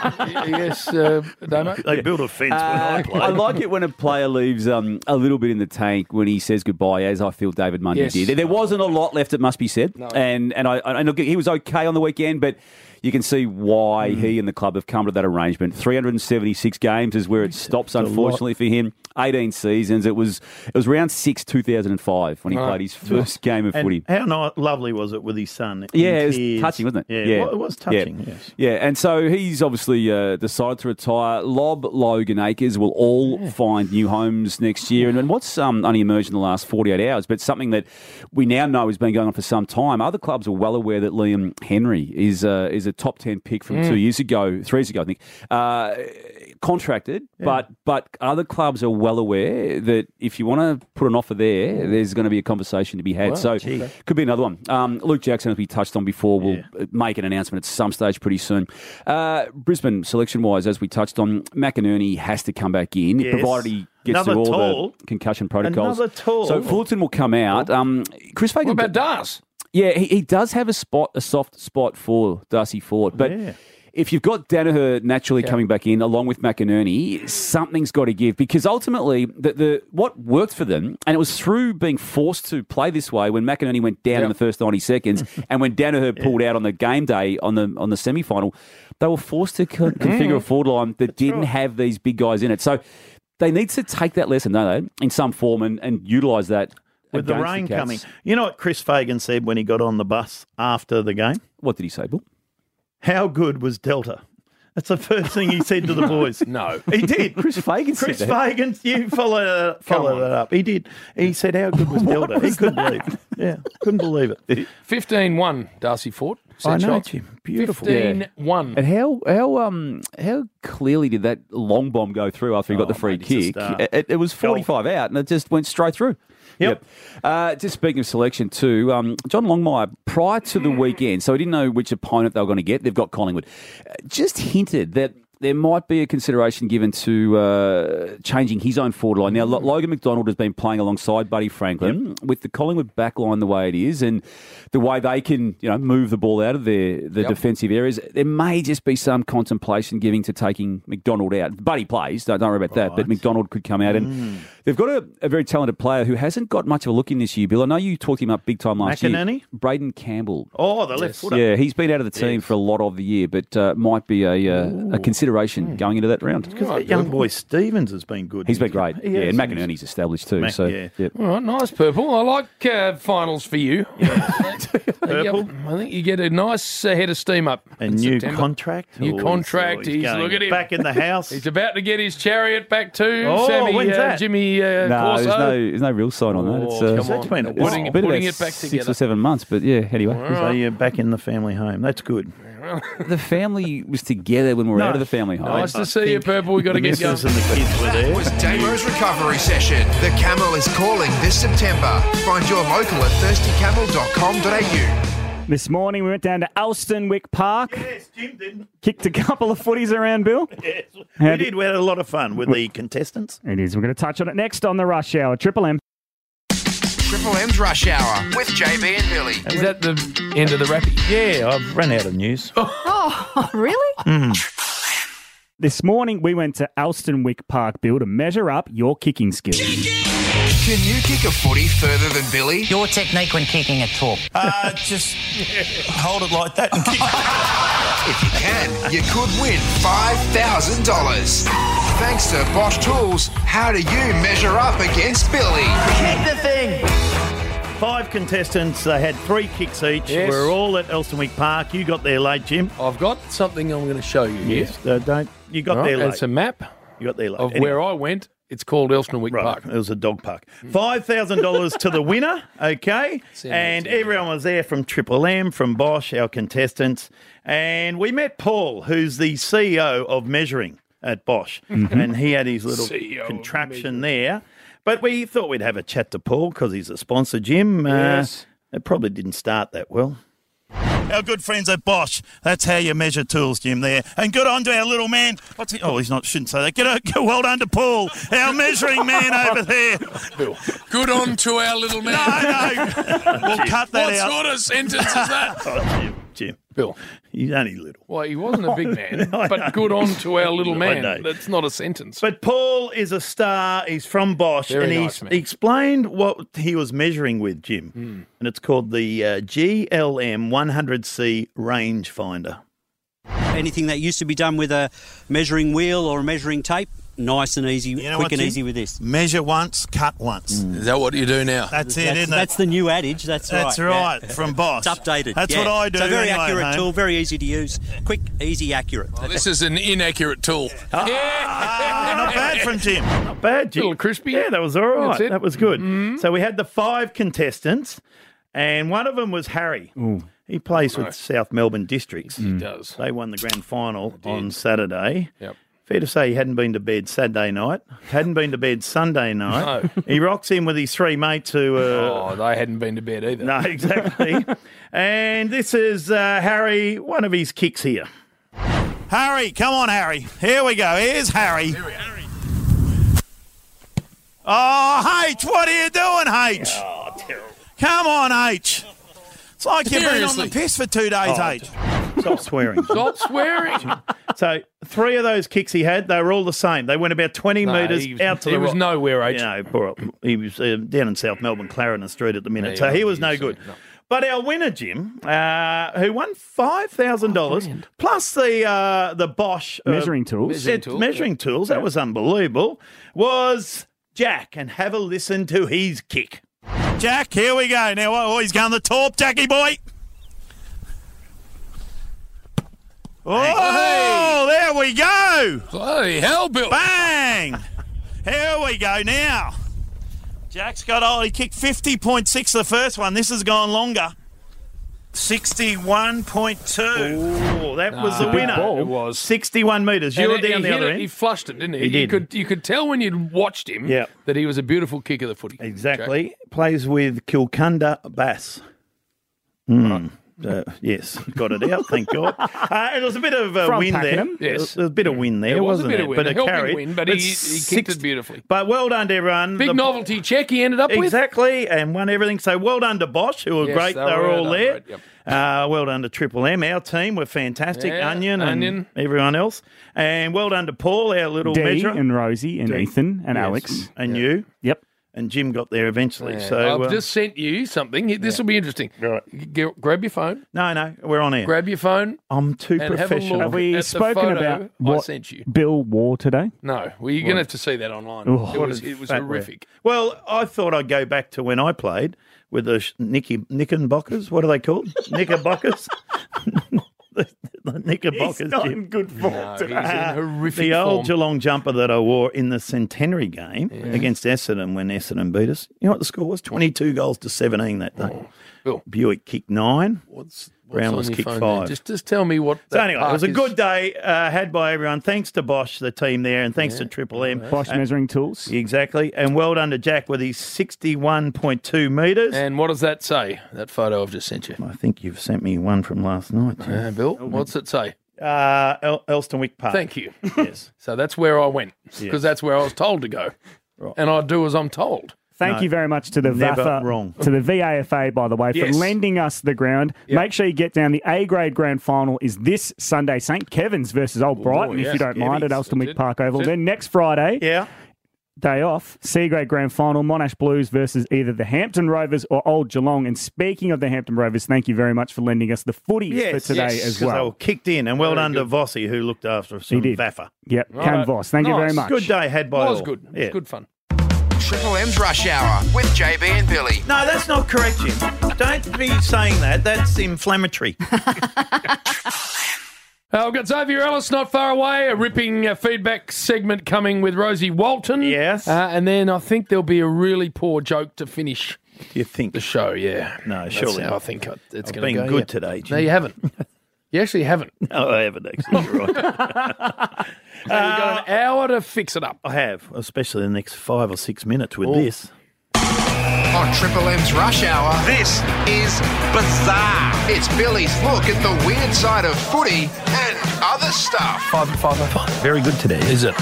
Speaker 5: Yes, Damo?
Speaker 7: They build a fence when I play.
Speaker 12: I like it when a player leaves a little bit in the tank when he says goodbye, as I feel David Mundy did. There wasn't a lot left, it must be said. No. And look, he was okay on the weekend, but you can see why he and the club have come to that arrangement. 376 games is where it stops, unfortunately, for him. 18 seasons. It was round 6, 2005 when he played his first game of footy.
Speaker 7: How lovely was it with his son?
Speaker 12: Yeah, it was touching, wasn't it?
Speaker 7: Yeah, it was touching, yes.
Speaker 12: Yeah, and so he's obviously decided to retire. Lob, Logan, Akers will all find new homes next year. And what's only emerged in the last 48 hours, but something that we now know has been going on for some time, other clubs are well aware that Liam Henry is a top 10 pick from 3 years ago, I think, contracted, but other clubs are well aware that if you want to put an offer there's going to be a conversation to be had. Could be another one. Luke Jackson, as we touched on before, will make an announcement at some stage pretty soon. Brisbane, selection-wise, as we touched on, McInerney has to come back in, provided he gets through all the concussion protocols. So Fullerton will come out. Chris Fagan.
Speaker 5: What about Darcy?
Speaker 12: Yeah, he does have a soft spot for Darcy Ford, but if you've got Danaher naturally coming back in along with McInerney, something's got to give, because ultimately what worked for them, and it was through being forced to play this way when McInerney went down in the first 90 seconds and when Danaher pulled out on the game day on the semi-final, they were forced to configure a forward line that didn't have these big guys in it. So they need to take that lesson, don't they, in some form and utilise that.
Speaker 7: With the rain coming. You know what Chris Fagan said when he got on the bus after the game?
Speaker 12: What did he say, Bill?
Speaker 7: How good was Delta? That's the first thing he said to the boys.
Speaker 5: No.
Speaker 7: He did.
Speaker 12: Chris Fagan said
Speaker 7: Chris Fagan, you follow that up. He did. He said, how good was Delta? He couldn't believe it. Yeah, couldn't believe it.
Speaker 5: 15-1, Darcy Fort.
Speaker 7: I know, Jim. Beautiful.
Speaker 5: 15-1.
Speaker 12: And how clearly did that long bomb go through after he got the free kick? It was 45 out, and it just went straight through.
Speaker 7: Yep.
Speaker 12: Just speaking of selection too, John Longmire, prior to the weekend, so he didn't know which opponent they were going to get. They've got Collingwood. Just hinted that there might be a consideration given to changing his own forward line. Now, Logan McDonald has been playing alongside Buddy Franklin with the Collingwood back line the way it is and the way they can move the ball out of their defensive areas. There may just be some contemplation giving to taking McDonald out. Buddy plays, don't worry about that, but McDonald could come out. And they've got a very talented player who hasn't got much of a look in this year, Bill. I know you talked him up big time last year. Braden Campbell.
Speaker 7: Oh, the left footer.
Speaker 12: Yeah, he's been out of the team for a lot of the year, but might be a consideration going into that round.
Speaker 7: Because that young boy Stevens has been good.
Speaker 12: He's been great. And McInerney's established too. Yep.
Speaker 5: All right, nice, Purple. I like finals for you.
Speaker 7: Purple.
Speaker 5: I think you get a nice head of steam up.
Speaker 7: And new
Speaker 5: September.
Speaker 7: Contract.
Speaker 5: New contract. He's look at him.
Speaker 7: Back in the house.
Speaker 5: He's about to get his chariot back too.
Speaker 7: Oh,
Speaker 5: Sammy,
Speaker 7: when's that?
Speaker 5: Jimmy
Speaker 12: No,
Speaker 5: Corso.
Speaker 12: there's no real sign on that.
Speaker 7: It's been a while.
Speaker 12: Been
Speaker 5: putting
Speaker 12: about
Speaker 5: it back
Speaker 12: 6
Speaker 5: together.
Speaker 12: or 7 months, but yeah, anyway.
Speaker 7: So you're back in the family home. That's good.
Speaker 12: The family was together when we were out of the family home.
Speaker 5: Nice to see you, Purple. We've got to get going.
Speaker 7: And the kids were
Speaker 1: That
Speaker 7: there.
Speaker 1: was Damo's recovery session. The Camel is calling this September. Find your local at thirstycamel.com.au.
Speaker 10: This morning we went down to Elstonwick Park.
Speaker 7: Yes, Jim did.
Speaker 10: Kicked a couple of footies around, Bill.
Speaker 7: Yes, we did. We had a lot of fun with the contestants.
Speaker 10: It is. We're going to touch on it next on the Rush Hour. Triple M.
Speaker 1: Triple M's Rush Hour with JB and Billy.
Speaker 5: Is that the end of the rappy?
Speaker 7: Yeah, I've run out of news.
Speaker 14: Oh, really?
Speaker 10: This morning we went to Elstonwick Park, Bill, to measure up your kicking skills.
Speaker 1: Can you kick a footy further than Billy?
Speaker 15: Your technique when kicking a talk.
Speaker 9: Just hold it like that and kick.
Speaker 1: If you can, you could win $5,000. Thanks to Bosch Tools, how do you measure up against Billy?
Speaker 15: Kick the thing.
Speaker 7: 5 contestants. They had 3 kicks each.
Speaker 5: Yes.
Speaker 7: We're all at Elstonwick Park. You got there late, Jim.
Speaker 5: I've got something I'm going to show you here.
Speaker 7: Yes. You got there late.
Speaker 5: It's a map
Speaker 7: You got there late.
Speaker 5: of where I went. It's called Elstonwick Park.
Speaker 7: It was a dog park. $5,000 to the winner, okay? And everyone was there from Triple M, from Bosch, our contestants. And we met Paul, who's the CEO of Measuring at Bosch. And he had his little
Speaker 5: CEO
Speaker 7: contraption there. But we thought we'd have a chat to Paul because he's a sponsor, Jim.
Speaker 5: Yes.
Speaker 7: It probably didn't start that well.
Speaker 9: Our good friends at Bosch. That's how you measure tools, Jim, there. And good on to our little man. What's he? Oh, he's not. Shouldn't say that. Well done to Paul, our measuring man over there.
Speaker 8: Good on to our little man.
Speaker 9: No. We'll cut that
Speaker 8: What
Speaker 9: out.
Speaker 8: sort of sentence is that?
Speaker 7: Oh, Jim.
Speaker 5: Bill.
Speaker 7: He's only little.
Speaker 5: Well, he wasn't a big man,
Speaker 7: I know.
Speaker 5: but good on to our little
Speaker 7: I
Speaker 5: man.
Speaker 7: know.
Speaker 5: That's not a sentence.
Speaker 7: But Paul is a star. He's from Bosch.
Speaker 5: Very
Speaker 7: and
Speaker 5: nice, man.
Speaker 7: he explained what he was measuring with, Jim. And it's called the GLM 100C rangefinder.
Speaker 16: Anything that used to be done with a measuring wheel or a measuring tape, nice and easy,
Speaker 9: You know
Speaker 16: quick
Speaker 9: what,
Speaker 16: and
Speaker 9: Jim?
Speaker 16: easy with this.
Speaker 9: Measure once, cut once.
Speaker 8: Is that what you do now?
Speaker 9: That's it, isn't it?
Speaker 16: That's the new adage. That's right.
Speaker 9: That's right,
Speaker 16: Yeah.
Speaker 9: from Bosch.
Speaker 16: It's updated.
Speaker 9: That's
Speaker 16: yeah.
Speaker 9: what I do.
Speaker 16: So very
Speaker 9: anyway,
Speaker 16: accurate
Speaker 9: mate.
Speaker 16: tool, very easy to use. Quick, easy, accurate.
Speaker 8: This is an inaccurate tool.
Speaker 9: Not bad from Jim.
Speaker 7: Not bad, Jim.
Speaker 5: Little crispy.
Speaker 7: Yeah, that was all right.
Speaker 5: That's it.
Speaker 7: That was good. So we had the 5 contestants, and one of them was Harry. He plays with South Melbourne Districts.
Speaker 5: He does.
Speaker 7: They won the grand final on Saturday.
Speaker 5: Yep.
Speaker 7: Fair to say he hadn't been to bed Saturday night, hadn't been to bed Sunday night.
Speaker 5: No.
Speaker 7: He rocks in with his 3 mates who...
Speaker 5: They hadn't been to bed either.
Speaker 7: No, exactly. And this is Harry, one of his kicks here.
Speaker 9: Harry, come on, Harry. Here we go. Here's Harry. Oh, H, what are you doing, H?
Speaker 7: Oh, terrible.
Speaker 9: Come on, H. It's like you've been on
Speaker 8: Seriously.
Speaker 9: the piss for 2 days, H.
Speaker 7: Stop swearing.
Speaker 5: Stop swearing.
Speaker 7: So 3 of those kicks he had, they were all the same. They went about 20 metres out to the
Speaker 5: He was
Speaker 7: right.
Speaker 5: nowhere, H.
Speaker 7: You know, poor, he was down in South Melbourne, Clarendon Street at the minute.
Speaker 5: Yeah,
Speaker 7: So he was
Speaker 5: yeah,
Speaker 7: no
Speaker 5: so-
Speaker 7: good.
Speaker 5: no.
Speaker 7: But our winner, Jim, who won $5,000 plus the Bosch
Speaker 10: measuring tools.
Speaker 7: Measuring tools. That was unbelievable. Was Jack, and have a listen to his kick.
Speaker 9: Jack, here we go. Now, he's going the top, Jackie boy. Oh, there we go.
Speaker 8: Bloody hell, Bill.
Speaker 9: Bang. Here we go now. Jack's he kicked 50.6 the first one. This has gone longer. 61.2.
Speaker 7: Oh, that was the winner.
Speaker 5: It was
Speaker 7: 61 metres. You were down the other end.
Speaker 5: He flushed it, didn't he?
Speaker 7: He did.
Speaker 5: You could tell when you'd watched him that he was a beautiful kick of the footy.
Speaker 7: Exactly. Jack. Plays with Kilcunda Bass. Yes, got it out, thank God. It was a bit of a win there.
Speaker 5: Yes.
Speaker 7: There was a bit of win there, wasn't it?
Speaker 5: But a helping win, but he kicked it beautifully.
Speaker 7: But well done to everyone.
Speaker 5: Big novelty check he ended up with.
Speaker 7: Exactly, and won everything. So well done to Bosch, who were great. They were all there.
Speaker 5: Yep.
Speaker 7: Well done to Triple M. Our team were fantastic. Onion and everyone else. And well done to Paul, our little measurer.
Speaker 10: And Rosie and Ethan and Alex.
Speaker 7: And you.
Speaker 10: Yep.
Speaker 7: And Jim got there eventually.
Speaker 5: Yeah.
Speaker 7: So
Speaker 5: I've just sent you something. This will be interesting.
Speaker 7: Right.
Speaker 5: Grab your phone.
Speaker 7: No, we're on air.
Speaker 5: Grab your phone.
Speaker 7: I'm too professional.
Speaker 10: Have we spoken about what
Speaker 5: sent you?
Speaker 10: Bill wore today?
Speaker 5: No. Well, you're going to have to see that online.
Speaker 10: Oh,
Speaker 5: it was horrific.
Speaker 7: Well, I thought I'd go back to when I played with the Knickerbockers. What are they called? Knickerbockers? The Knickerbockers.
Speaker 10: He's not in good form today.
Speaker 5: He's in horrific
Speaker 7: the old
Speaker 5: form.
Speaker 7: Geelong jumper that I wore in the centenary game against Essendon when Essendon beat us. You know what the score was? 22 goals to 17 that day.
Speaker 5: Bill.
Speaker 7: Buick kicked 9.
Speaker 5: What's
Speaker 7: Brownless kicked 5.
Speaker 5: Just tell me what.
Speaker 7: So anyway, it was a good day had by everyone. Thanks to Bosch, the team there, and thanks to Triple M.
Speaker 10: Bosch measuring tools.
Speaker 7: Exactly. And well done to Jack with his 61.2 metres.
Speaker 5: And what does that say, that photo I've just sent you?
Speaker 7: I think you've sent me one from last night.
Speaker 5: Bill, what's it say?
Speaker 7: Elston Wick Park.
Speaker 5: Thank you.
Speaker 7: Yes.
Speaker 5: So that's where I went, because that's where I was told to go.
Speaker 7: Right.
Speaker 5: And I do as I'm told.
Speaker 10: Thank you very much to the VAFA, by the way, for lending us the ground. Yep. Make sure you get down. The A-grade grand final is this Sunday, St. Kevin's versus Old Brighton, if you don't mind, at Elston Wick Park Oval. Then next Friday, day off, C-grade grand final, Monash Blues versus either the Hampton Rovers or Old Geelong. And speaking of the Hampton Rovers, thank you very much for lending us the footies for today as well.
Speaker 7: They were kicked in, and well done to Vossi, who looked after some VAFA.
Speaker 10: Yep, Cam Voss. Thank you very much.
Speaker 7: Good day had by all.
Speaker 5: It was good. It was good fun.
Speaker 1: Triple M's Rush Hour with JB and Billy.
Speaker 7: No, that's not correct, Jim. Don't be saying that. That's inflammatory.
Speaker 5: I've got Xavier Ellis not far away, a ripping feedback segment coming with Rosie Walton.
Speaker 7: Yes.
Speaker 5: And then I think there'll be a really poor joke to finish
Speaker 7: you think
Speaker 5: the show,
Speaker 7: No,
Speaker 5: that's
Speaker 7: surely
Speaker 5: how
Speaker 7: not.
Speaker 5: I think it's
Speaker 7: I've
Speaker 5: going to go.
Speaker 7: been good today, Jim.
Speaker 5: No, you haven't. You actually haven't.
Speaker 7: No, I haven't actually. You're right.
Speaker 5: So you've got an hour to fix it up.
Speaker 7: I have, especially the next 5 or 6 minutes with this.
Speaker 1: On Triple M's Rush Hour, this is Bizarre. It's Billy's look at the weird side of footy and other stuff.
Speaker 7: 5. Very good today.
Speaker 5: Is it?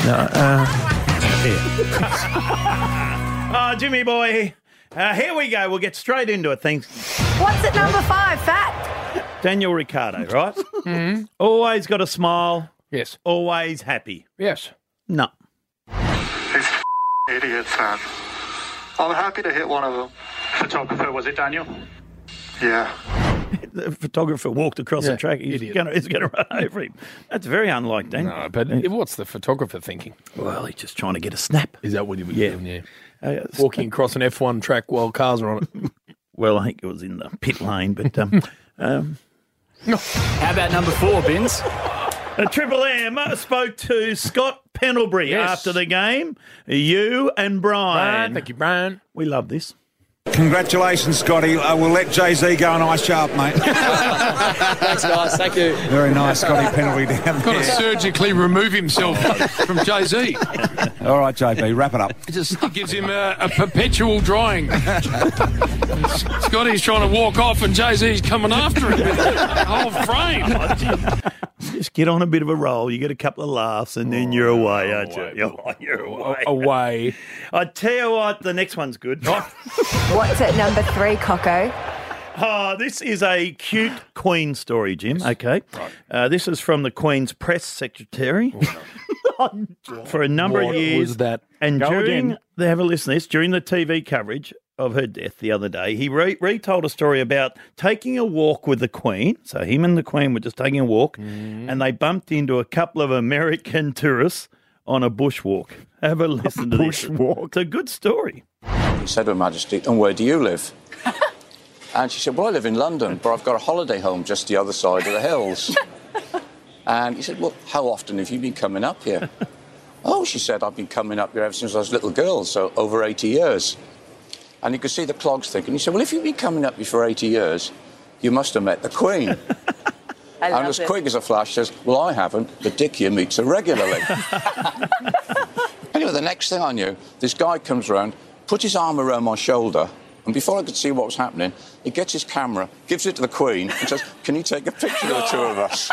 Speaker 7: Oh, Jimmy boy. Here we go. We'll get straight into it. Thanks.
Speaker 14: What's at number 5, Fat?
Speaker 7: Daniel Ricciardo, right? Mm-hmm. Always got a smile.
Speaker 5: Yes.
Speaker 7: Always happy.
Speaker 5: Yes.
Speaker 7: No.
Speaker 17: These idiots, man. I'm happy to hit one of them.
Speaker 11: Photographer, was it Daniel?
Speaker 17: Yeah.
Speaker 7: The photographer walked across the track. He's going to run over him. That's very unlike Daniel.
Speaker 5: No, but what's the photographer thinking?
Speaker 7: Well, he's just trying to get a snap.
Speaker 5: Is that what he was doing? Yeah. Walking across an F1 track while cars are on it.
Speaker 7: Well, I think it was in the pit lane, but...
Speaker 18: How about number 4, Bins?
Speaker 7: Triple M spoke to Scott Pendlebury after the game. You and Brian.
Speaker 5: Thank you, Brian.
Speaker 7: We love this.
Speaker 19: Congratulations, Scotty. We'll let Jay-Z go on ice sharp, mate.
Speaker 18: Thanks, guys. Thank you.
Speaker 19: Very nice, Scotty Pendlebury down there.
Speaker 5: Got to surgically remove himself from Jay-Z.
Speaker 19: All right, JB, wrap it up.
Speaker 5: It gives him a perpetual drying. Scotty's trying to walk off and Jay-Z's coming after him with the whole frame.
Speaker 7: Just get on a bit of a roll. You get a couple of laughs and then you're away, aren't you? You're away.
Speaker 5: Away.
Speaker 7: I tell you what, the next one's good.
Speaker 14: What's at number 3, Coco?
Speaker 7: This is a cute Queen story, Jim. Okay. Right. This is from the Queen's press secretary. For a number of years.
Speaker 5: Was that?
Speaker 7: And have a listen to this, during the TV coverage of her death the other day, he retold a story about taking a walk with the Queen. So him and the Queen were just taking a walk, and they bumped into a couple of American tourists on a bushwalk. Have a listen to this. Bushwalk. It's a good story.
Speaker 20: He said to Her Majesty, "And where do you live?" And she said, "Well, I live in London, but I've got a holiday home just the other side of the hills." And he said, "Well, how often have you been coming up here?" "Oh," she said, "I've been coming up here ever since I was a little girl, so over 80 years. And you could see the clogs thinking. He said, "Well, if you've been coming up here for 80 years, you must have met the Queen." And as quick as a flash says, "Well, I haven't, but Dick here meets her regularly." Anyway, the next thing I knew, this guy comes around, puts his arm around my shoulder, and before I could see what was happening, he gets his camera, gives it to the Queen, and says, "Can you take a picture of the two of us?"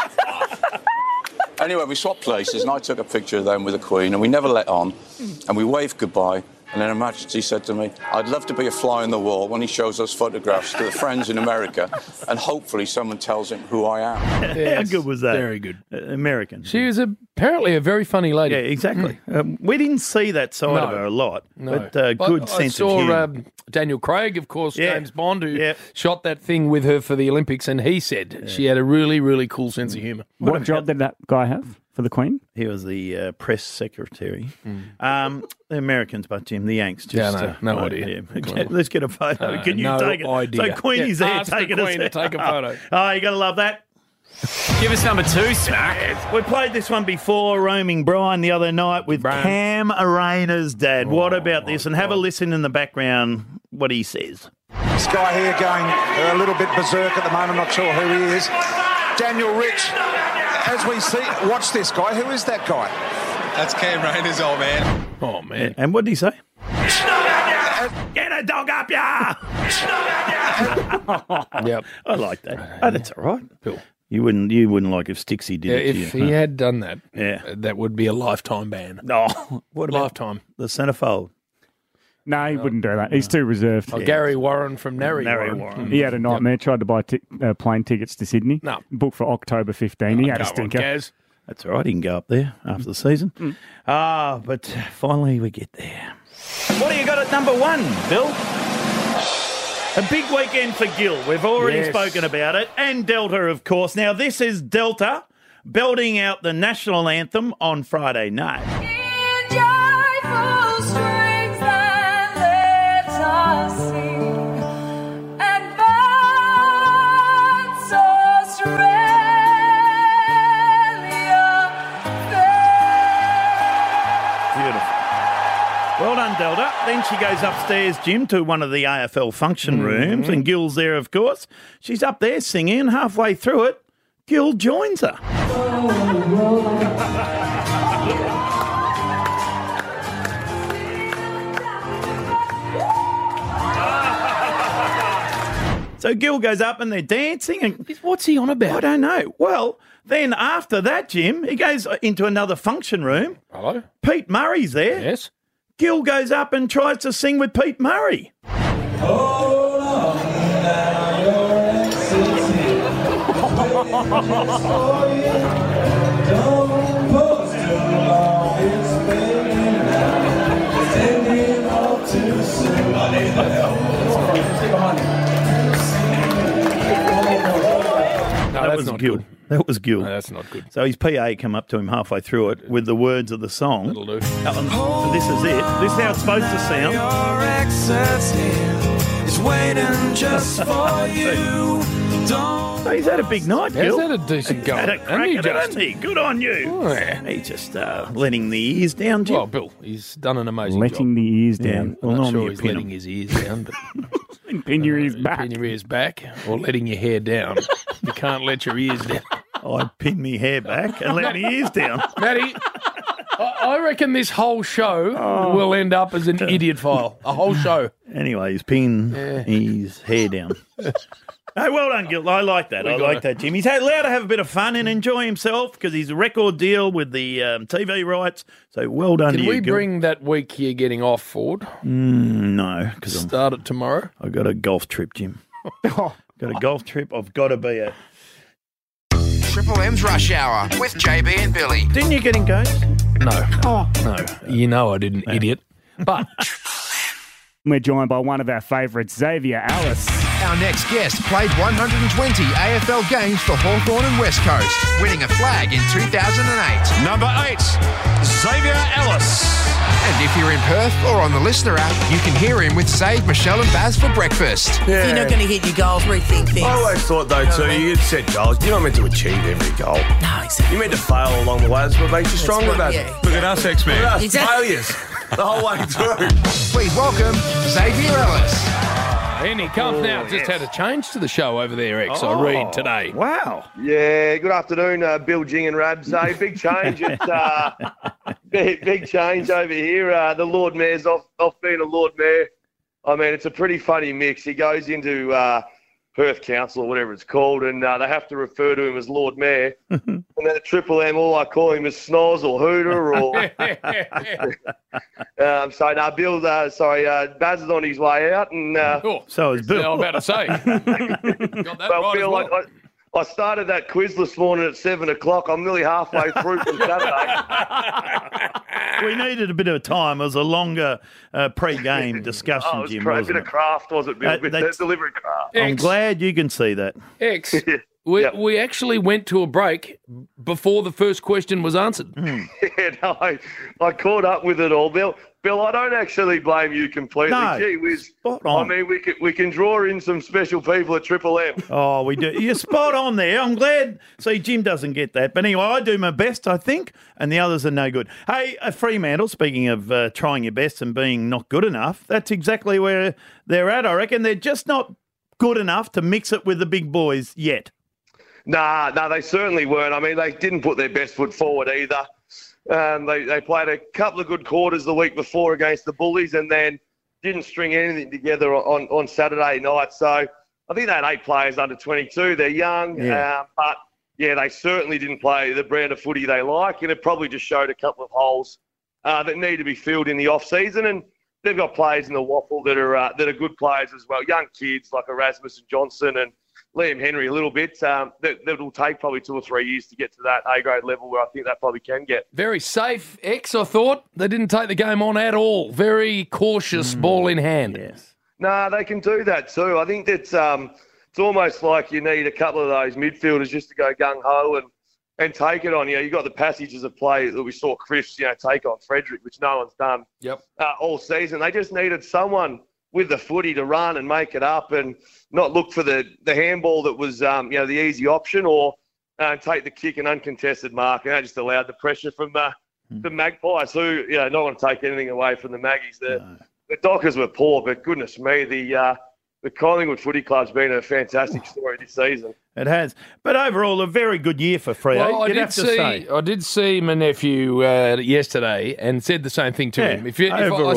Speaker 20: Anyway, we swapped places, and I took a picture of them with the Queen, and we never let on, and we waved goodbye. And then Her Majesty said to me, "I'd love to be a fly on the wall when he shows us photographs to the friends in America, and hopefully someone tells him who I am."
Speaker 7: How good was that?
Speaker 5: Very good.
Speaker 7: American.
Speaker 5: She was apparently a very funny lady.
Speaker 7: Yeah, exactly. We didn't see that side of her a lot, but good sense of humour.
Speaker 5: I saw Daniel Craig, of course, James Bond, who shot that thing with her for the Olympics, and he said she had a really, really cool sense of humour.
Speaker 10: What job did that guy have for the Queen?
Speaker 7: He was the press secretary. The Americans, but Jim, the Yanks just...
Speaker 5: no idea.
Speaker 7: Yeah. Let's get a photo. Can you take it?
Speaker 5: Idea.
Speaker 7: So Queenie's there
Speaker 5: ask
Speaker 7: taking
Speaker 5: the Queen to take a photo.
Speaker 7: Oh, you got to love that.
Speaker 18: Give us number 2, Smack.
Speaker 7: We played this one before, Roaming Brian, the other night with Cam Arena's dad. What about this? And have a listen in the background what he says.
Speaker 19: This guy here going a little bit berserk at the moment, not sure who he is. Daniel Rich, as we see, watch this guy. Who is that guy?
Speaker 21: That's Cam Rainer's old man.
Speaker 5: Oh, man.
Speaker 7: And what did he say? Get a dog up, ya!
Speaker 5: Yep.
Speaker 7: I like that. Oh, that's all right. Cool. You wouldn't like if Stixie did it to you.
Speaker 5: If he had done that, that would be a lifetime ban.
Speaker 7: No. What about
Speaker 5: lifetime?
Speaker 7: The centrefold?
Speaker 10: No, he wouldn't do that. He's too reserved.
Speaker 5: Oh, Gary Warren from Narry Warren.
Speaker 10: He had a nightmare, tried to buy plane tickets to Sydney.
Speaker 5: No.
Speaker 10: Booked for October 15. He had a stinker.
Speaker 7: That's all right. He can go up there after the season. But finally we get there. What do you got at number 1, Bill? A big weekend for Gill. We've already spoken about it. And Delta, of course. Now, this is Delta belting out the national anthem on Friday night. Well done, Delta. Then she goes upstairs, Jim, to one of the AFL function rooms, and Gil's there, of course. She's up there singing, and halfway through it, Gil joins her. So Gil goes up and they're dancing. And
Speaker 5: what's he on about?
Speaker 7: I don't know. Well, then after that, Jim, he goes into another function room.
Speaker 5: Hello?
Speaker 7: Pete Murray's there.
Speaker 5: Yes.
Speaker 7: Gil goes up and tries to sing with Pete Murray. Hold on now, Your Excellency. Don't pause too long, it's fading now. It's ending all too soon. That was Gil. That was Gil.
Speaker 5: No, that's not good.
Speaker 7: So his PA come up to him halfway through it with the words of the song.
Speaker 5: That'll do.
Speaker 7: And this is it. This is how it's supposed to sound.
Speaker 13: Your Excellency is waiting just for you.
Speaker 7: So he's had a big night, Gil.
Speaker 5: He's had a decent go.
Speaker 7: Had a crack at it, hasn't he? Good on you.
Speaker 5: Oh, yeah.
Speaker 7: He's just letting the ears down, Jim.
Speaker 5: Well, Bill, he's done an amazing job.
Speaker 10: Letting the ears down.
Speaker 7: Yeah.
Speaker 5: I'm
Speaker 7: Well,
Speaker 5: not
Speaker 7: normally
Speaker 5: sure
Speaker 7: you
Speaker 5: he's
Speaker 7: pin
Speaker 5: letting
Speaker 7: him.
Speaker 5: his ears down, but
Speaker 10: Pin your ears back.
Speaker 5: pin your ears back, or letting your hair down. You can't let your ears down.
Speaker 7: I pin me hair back and let my ears down.
Speaker 5: Matty, I reckon this whole show will end up as an idiot file. A whole show.
Speaker 7: Anyway, he's pinning his hair down. Hey, well done, Gil. I like that. I like that, Jim. He's allowed to have a bit of fun and enjoy himself because he's a record deal with the TV rights. So well done to you,
Speaker 5: Can we
Speaker 7: Gil.
Speaker 5: bring that week you're getting off forward?
Speaker 7: No, because
Speaker 5: Start it tomorrow.
Speaker 7: I've got a golf trip, Jim. Got a golf trip I've got to be at.
Speaker 1: Triple M's Rush Hour with JB and Billy.
Speaker 7: Didn't you get engaged?
Speaker 5: No. No. You know I didn't, idiot. But
Speaker 10: We're joined by one of our favourites, Xavier Ellis.
Speaker 1: Our next guest played 120 AFL games for Hawthorn and West Coast, winning a flag in 2008.
Speaker 2: Number 8, Xavier Ellis.
Speaker 1: And if you're in Perth or on the Listener app, you can hear him with Save, Michelle and Baz for breakfast.
Speaker 22: Yeah. If you're not going to hit your goals, rethink things.
Speaker 2: I always thought, though, too, you set goals. You're not meant to achieve every goal.
Speaker 22: No, exactly.
Speaker 2: You're meant to fail along the way. That's what makes you stronger, Baz.
Speaker 22: Yeah.
Speaker 2: Look at us, X-Men. Look at us,
Speaker 22: Exactly.
Speaker 2: failures the whole way through.
Speaker 1: Please welcome Xavier Ellis.
Speaker 5: And he comes now. Just had a change to the show over there, X, I read today.
Speaker 7: Wow.
Speaker 23: Yeah, good afternoon, Bill, Jing and Rabs. Big change. It's big change over here. The Lord Mayor's off being a Lord Mayor. I mean, it's a pretty funny mix. He goes into Perth Council or whatever it's called, and they have to refer to him as Lord Mayor. And then at Triple M, all I call him is Snoz or Hooter or... Bill, Baz is on his way out. And
Speaker 7: so is Bill.
Speaker 5: I was about to say. Got that right
Speaker 23: Bill,
Speaker 5: as well.
Speaker 23: I started that quiz this morning at 7 o'clock. I'm nearly halfway through from Saturday.
Speaker 7: We needed a bit of time. It was a longer pre-game discussion,
Speaker 23: it was
Speaker 7: Jim,
Speaker 23: a
Speaker 7: wasn't
Speaker 23: bit
Speaker 7: it?
Speaker 23: of craft, was it, Bill? Delivery craft.
Speaker 7: I'm glad you can see that.
Speaker 5: X, we actually went to a break before the first question was answered.
Speaker 23: Yeah, no, I caught up with it all. Bill, I don't actually blame you completely.
Speaker 7: No,
Speaker 23: Gee whiz.
Speaker 7: spot on.
Speaker 23: I mean, we can draw in some special people at Triple M.
Speaker 7: Oh, we do. You're spot on there. I'm glad. See, Jim doesn't get that. But anyway, I do my best, I think, and the others are no good. Hey, Fremantle, speaking of trying your best and being not good enough, that's exactly where they're at, I reckon. They're just not good enough to mix it with the big boys yet.
Speaker 23: Nah, they certainly weren't. I mean, they didn't put their best foot forward either. They played a couple of good quarters the week before against the Bullies and then didn't string anything together on Saturday night. So I think they had 8 players under 22. They're young, but they certainly didn't play the brand of footy they like, and it probably just showed a couple of holes that need to be filled in the off-season. And they've got players in the waffle that are good players as well, young kids like Erasmus and Johnson and Liam Henry a little bit. That will take probably 2 or 3 years to get to that A-grade level where I think that probably can get.
Speaker 5: Very safe, X, I thought. They didn't take the game on at all. Very cautious, ball in hand.
Speaker 23: Yes. Nah, they can do that too. I think that's it's almost like you need a couple of those midfielders just to go gung-ho and take it on. You got the passages of play that we saw Crifts, take on Frederick, which no one's done all season. They just needed someone with the footy to run and make it up and not look for the handball that was, the easy option or take the kick and uncontested mark. And that just allowed the pressure from the Magpies who, not want to take anything away from the Maggies. The Dockers were poor, but goodness me, the Collingwood Footy Club's been a fantastic story this season.
Speaker 7: It has. But overall, a very good year for Freo.
Speaker 5: Well, I did see my nephew yesterday and said the same thing to him. If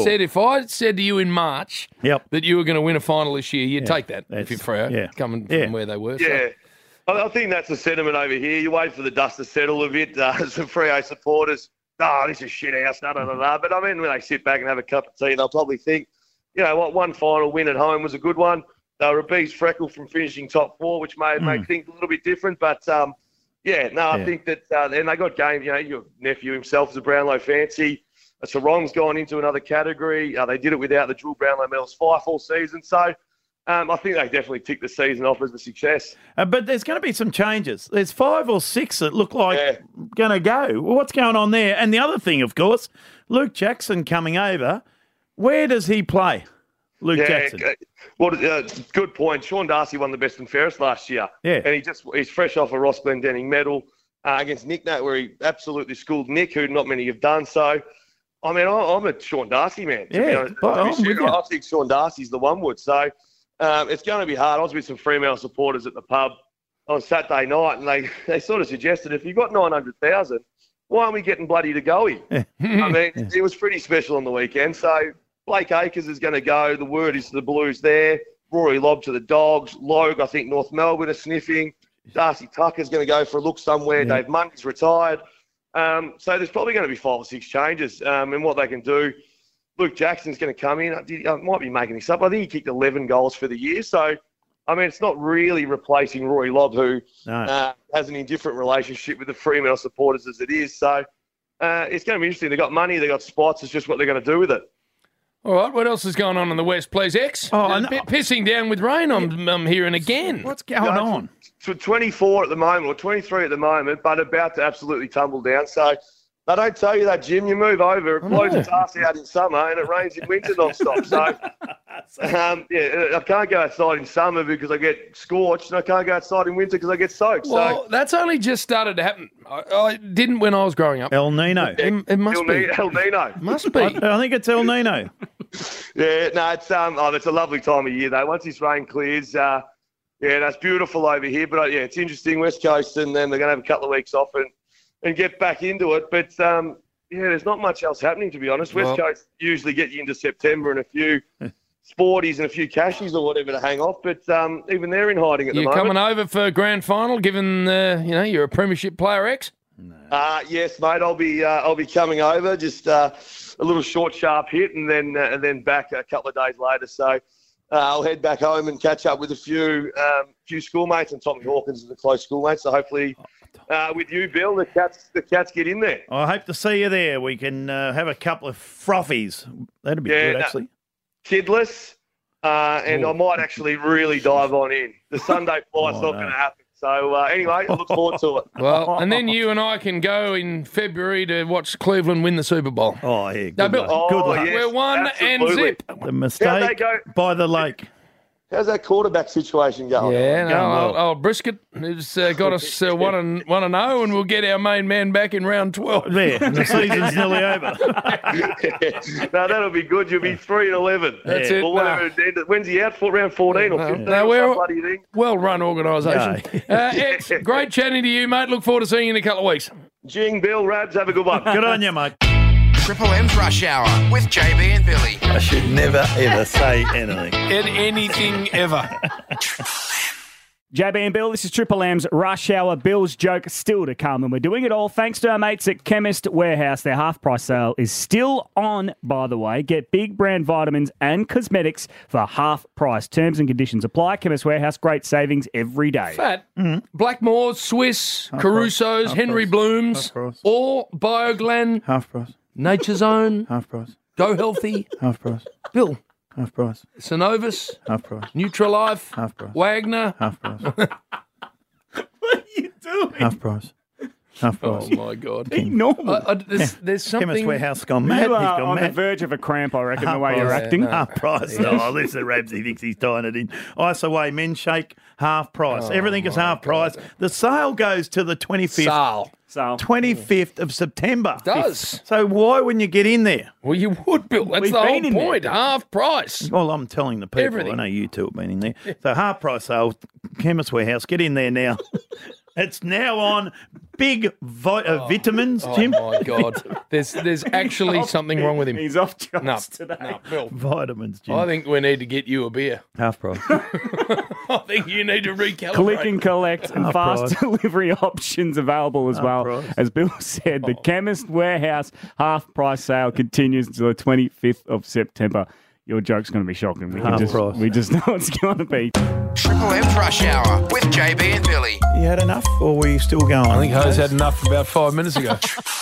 Speaker 5: I said to you in March that you were going to win a final this year, you'd take that if you're Freo, coming from where they were.
Speaker 23: Yeah. So. I think that's the sentiment over here. You wait for the dust to settle a bit. Some Freo supporters, this is shit house, But I mean, when they sit back and have a cup of tea, they'll probably think, one final win at home was a good one. They were a bee's freckle from finishing top 4, which may make things a little bit different. But, I think that and they got games. Your nephew himself is a Brownlow fancy. Sarong's gone into another category. They did it without the dual Brownlow medals Fife all season. So I think they definitely ticked the season off as a success.
Speaker 7: But there's going to be some changes. There's 5 or 6 that look like going to go. Well, what's going on there? And the other thing, of course, Luke Jackson coming over. Where does he play? Luke Jackson.
Speaker 23: Well, good point. Sean Darcy won the best and fairest last year.
Speaker 7: Yeah.
Speaker 23: And he's fresh off a Ross Glendenning medal against Nick Nat, where he absolutely schooled Nick, who not many have done. So, I mean, I'm a Sean Darcy man. To be honest. I think Sean Darcy's the one would. So, it's going to be hard. I was with some Fremantle supporters at the pub on Saturday night, and they sort of suggested, if you've got 900,000, why aren't we getting bloody to Goey? I mean, it was pretty special on the weekend. So, Blake Acres is going to go. The word is to the Blues there. Rory Lobb to the Dogs. Logue, I think North Melbourne are sniffing. Darcy Tucker's going to go for a look somewhere. Yeah. Dave Mundy's retired. So there's probably going to be 5 or 6 changes in what they can do. Luke Jackson's going to come in. I might be making this up. I think he kicked 11 goals for the year. So, I mean, it's not really replacing Rory Lobb, who has an indifferent relationship with the Fremantle supporters as it is. So it's going to be interesting. They've got money. They've got spots. It's just what they're going to do with it.
Speaker 5: All right, what else is going on in the West, please, X? Pissing down with rain, I'm hearing again.
Speaker 7: What's going on?
Speaker 23: So 24 at the moment, or 23 at the moment, but about to absolutely tumble down. So they don't tell you that, Jim. You move over, it blows its ass out in summer, and it rains in winter non-stop. So, I can't go outside in summer because I get scorched, and I can't go outside in winter because I get soaked.
Speaker 5: Well, that's only just started to happen. I didn't when I was growing up.
Speaker 7: El Nino.
Speaker 5: It must be.
Speaker 23: El Nino.
Speaker 5: Must be.
Speaker 7: I think it's El Nino.
Speaker 23: Yeah, no, it's a lovely time of year, though. Once this rain clears, that's beautiful over here. But, it's interesting, West Coast, and then they're going to have a couple of weeks off and get back into it. But, there's not much else happening, to be honest. West Coast usually get you into September and a few sporties and a few cashies or whatever to hang off. But even they're in hiding at the moment.
Speaker 5: You're coming over for grand final, given, you're a premiership player, X?
Speaker 23: Yes, mate. I'll be coming over, just a little short, sharp hit, and then back a couple of days later. So I'll head back home and catch up with a few schoolmates, and Tommy Hawkins is a close schoolmate. So hopefully, with you, Bill, the cats get in there.
Speaker 7: I hope to see you there. We can have a couple of frothies. That'd be good, actually.
Speaker 23: Kidless, and I might actually really dive on in. The Sunday flight's not going to happen. So, anyway, I look forward to it.
Speaker 5: Well, and then you and I can go in February to watch Cleveland win the Super Bowl.
Speaker 7: Oh, yeah.
Speaker 5: Good luck.
Speaker 23: Good
Speaker 5: luck.
Speaker 23: Yes,
Speaker 5: we're one
Speaker 23: absolutely.
Speaker 5: and zip.
Speaker 7: The mistake by the lake.
Speaker 23: How's that quarterback situation going?
Speaker 5: Yeah, old Brisket has got us 1-0, and we'll get our main man back in round 12.
Speaker 7: There, the season's nearly over.
Speaker 23: No, that'll be good. You'll be 3-11.
Speaker 5: That's it.
Speaker 23: No. When's he out for? Round 14 or 15?
Speaker 5: No,
Speaker 23: or bloody thing?
Speaker 5: Well-run organisation. X, great chatting to you, mate. Look forward to seeing you in a couple of weeks.
Speaker 23: Jing, Bill, Rabs, have a good one.
Speaker 7: Good on you, mate.
Speaker 1: Triple M's Rush Hour with JB and Billy.
Speaker 7: I should never, ever say anything.
Speaker 5: Anything ever.
Speaker 10: JB and Bill, this is Triple M's Rush Hour. Bill's joke still to come, and we're doing it all thanks to our mates at Chemist Warehouse. Their half-price sale is still on, by the way. Get big brand vitamins and cosmetics for half price. Terms and conditions apply. Chemist Warehouse, great savings every day.
Speaker 5: Fat. Blackmores, Swiss, Caruso's, Henry Blooms, or Bioglan.
Speaker 7: Half price.
Speaker 5: Nature's Own.
Speaker 7: Half price.
Speaker 5: Go Healthy.
Speaker 7: Half price.
Speaker 5: Bill.
Speaker 7: Half price.
Speaker 5: Synovus.
Speaker 7: Half price.
Speaker 5: Nutrilife.
Speaker 7: Half price.
Speaker 5: Wagner.
Speaker 7: Half price.
Speaker 5: What are you doing?
Speaker 7: Half price. Half price.
Speaker 5: Oh, my God.
Speaker 10: Be normal.
Speaker 5: There's something...
Speaker 7: Chemist Warehouse gone mad.
Speaker 10: You
Speaker 7: He's
Speaker 10: are
Speaker 7: gone
Speaker 10: on
Speaker 7: mad.
Speaker 10: the verge of a cramp, I reckon,
Speaker 7: Half
Speaker 10: the way
Speaker 7: price.
Speaker 10: you're acting.
Speaker 5: No.
Speaker 7: Half price. Oh, listen, Rabsy thinks he's tying it in. Ice Away Men's Shake, half price. Everything is half price. The sale goes to the 25th.
Speaker 5: Sale.
Speaker 7: 25th of September.
Speaker 5: It does.
Speaker 7: So why wouldn't you get in there?
Speaker 5: Well, you would, Bill. That's
Speaker 10: We've
Speaker 5: the
Speaker 10: been
Speaker 5: whole
Speaker 10: in
Speaker 5: point.
Speaker 10: there.
Speaker 5: Half price.
Speaker 7: Well, I'm telling the people.
Speaker 5: Everything.
Speaker 7: I know you two have been in there. So half price sale, Chemist Warehouse. Get in there now. It's now on. Big vitamins, Jim.
Speaker 5: Oh, my God. There's actually something wrong with him.
Speaker 10: He's off jobs today.
Speaker 5: No, Bill.
Speaker 7: Vitamins, Jim.
Speaker 5: I think we need to get you a beer.
Speaker 7: Half price.
Speaker 5: I think you need to recalibrate.
Speaker 10: Click and collect and
Speaker 7: Half
Speaker 10: fast
Speaker 7: price.
Speaker 10: delivery options available as well.
Speaker 7: price.
Speaker 10: As Bill said, the Chemist Warehouse half price sale continues until the 25th of September. Your joke's going to be shocking. We just know it's going to be.
Speaker 1: Triple M's Rush Hour with JB and Billy.
Speaker 7: You had enough, or were you still going?
Speaker 5: I think Hose had enough about 5 minutes ago.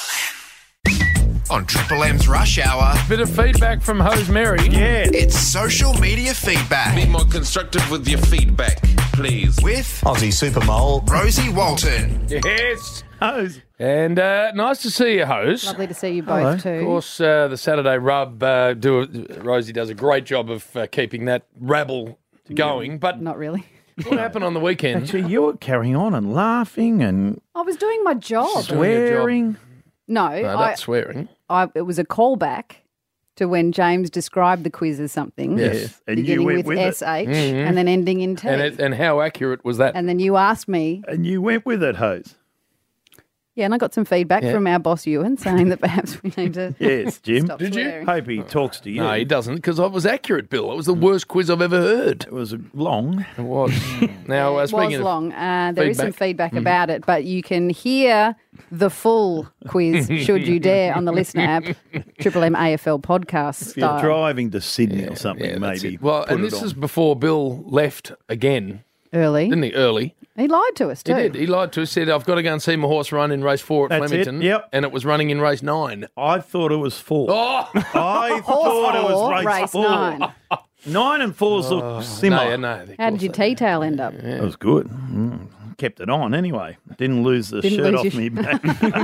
Speaker 1: On Triple M's Rush Hour.
Speaker 5: Bit of feedback from Hose Mary.
Speaker 7: Yeah.
Speaker 1: It's social media feedback.
Speaker 2: Be more constructive with your feedback, please.
Speaker 1: With
Speaker 3: Aussie Supermole,
Speaker 1: Rosie Walton.
Speaker 5: Yes.
Speaker 7: Hose.
Speaker 5: And nice to see you, Hose.
Speaker 4: Lovely to see you both too.
Speaker 5: Of course, the Saturday Rub, Rosie does a great job of keeping that rabble going. But
Speaker 4: not really.
Speaker 5: What happened on the weekend?
Speaker 7: Actually, you were carrying on and laughing and
Speaker 4: I was doing my job.
Speaker 7: swearing.
Speaker 4: No,
Speaker 5: that's swearing.
Speaker 4: it was a callback to when James described the quiz as something.
Speaker 7: Yes. And you
Speaker 4: beginning
Speaker 7: went
Speaker 4: with
Speaker 7: with
Speaker 4: SH
Speaker 7: it.
Speaker 4: and then ending in T.
Speaker 5: And how accurate was that?
Speaker 4: And then you asked me.
Speaker 7: And you went with it, Hose.
Speaker 4: Yeah, and I got some feedback from our boss, Ewan, saying that perhaps we need to
Speaker 7: Yes, Jim.
Speaker 4: stop swearing.
Speaker 7: Hope he talks to you.
Speaker 5: No, he doesn't, because it was accurate, Bill. It was the worst quiz I've ever heard.
Speaker 7: It was long.
Speaker 5: It was. Now,
Speaker 4: It
Speaker 5: speaking
Speaker 4: was
Speaker 5: of
Speaker 4: long. There is some feedback
Speaker 5: Mm-hmm.
Speaker 4: about it, but you can hear the full quiz, should you dare, on the Listener app, Triple M AFL podcast
Speaker 7: If you're
Speaker 4: style.
Speaker 7: driving to Sydney or something,
Speaker 5: that's
Speaker 7: maybe.
Speaker 5: it. Well,
Speaker 7: put
Speaker 5: and
Speaker 7: it
Speaker 5: this
Speaker 7: on.
Speaker 5: is before Bill left again
Speaker 4: Early.
Speaker 5: Didn't he? Early.
Speaker 4: He lied to us too.
Speaker 5: He did. He lied to us, said, I've got to go and see my horse run in race 4 at
Speaker 7: That's
Speaker 5: Flemington.
Speaker 7: it, yep.
Speaker 5: And it was running in race 9.
Speaker 7: I thought it was 4.
Speaker 5: Oh!
Speaker 7: I thought it was race 4.
Speaker 4: 9.
Speaker 7: 9 and 4's look similar.
Speaker 5: No.
Speaker 4: How did your tea-tail end up?
Speaker 7: It was good. Kept it on anyway. Didn't lose the shirt off me back.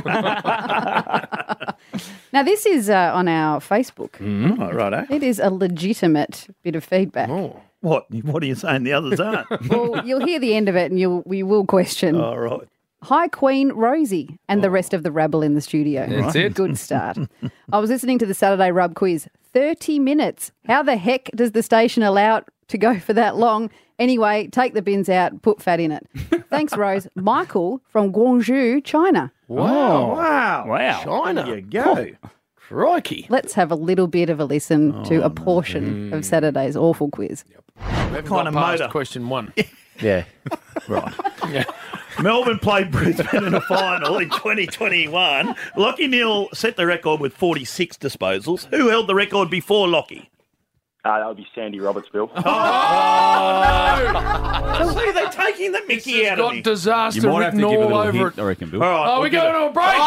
Speaker 4: Now, this is on our Facebook.
Speaker 7: Oh, righto.
Speaker 4: It is a legitimate bit of feedback.
Speaker 7: Oh. What are you saying the others aren't?
Speaker 4: Well, you'll hear the end of it and we will question.
Speaker 7: Oh, right.
Speaker 4: Hi, Queen Rosie and the rest of the rabble in the studio.
Speaker 5: That's it.
Speaker 4: Good start. I was listening to the Saturday Rub quiz. 30 minutes. How the heck does the station allow it to go for that long? Anyway, take the bins out, put fat in it. Thanks, Rose. Michael from Guangzhou, China.
Speaker 7: Wow.
Speaker 5: China.
Speaker 7: There you go.
Speaker 5: Crikey.
Speaker 4: Let's have a little bit of a listen to a portion of Saturday's awful quiz.
Speaker 5: What
Speaker 7: kind of motor?
Speaker 5: Question 1.
Speaker 7: Yeah. Right.
Speaker 5: Yeah.
Speaker 7: Melbourne played Brisbane in a final in 2021. Lockie Neal set the record with 46 disposals. Who held the record before Lockie?
Speaker 3: That would be Sandy Roberts, Bill.
Speaker 7: See, they're taking the mickey out of me.
Speaker 5: Got disaster written all over it.
Speaker 6: I reckon, Bill.
Speaker 7: All right,
Speaker 5: Oh, we're going to a break.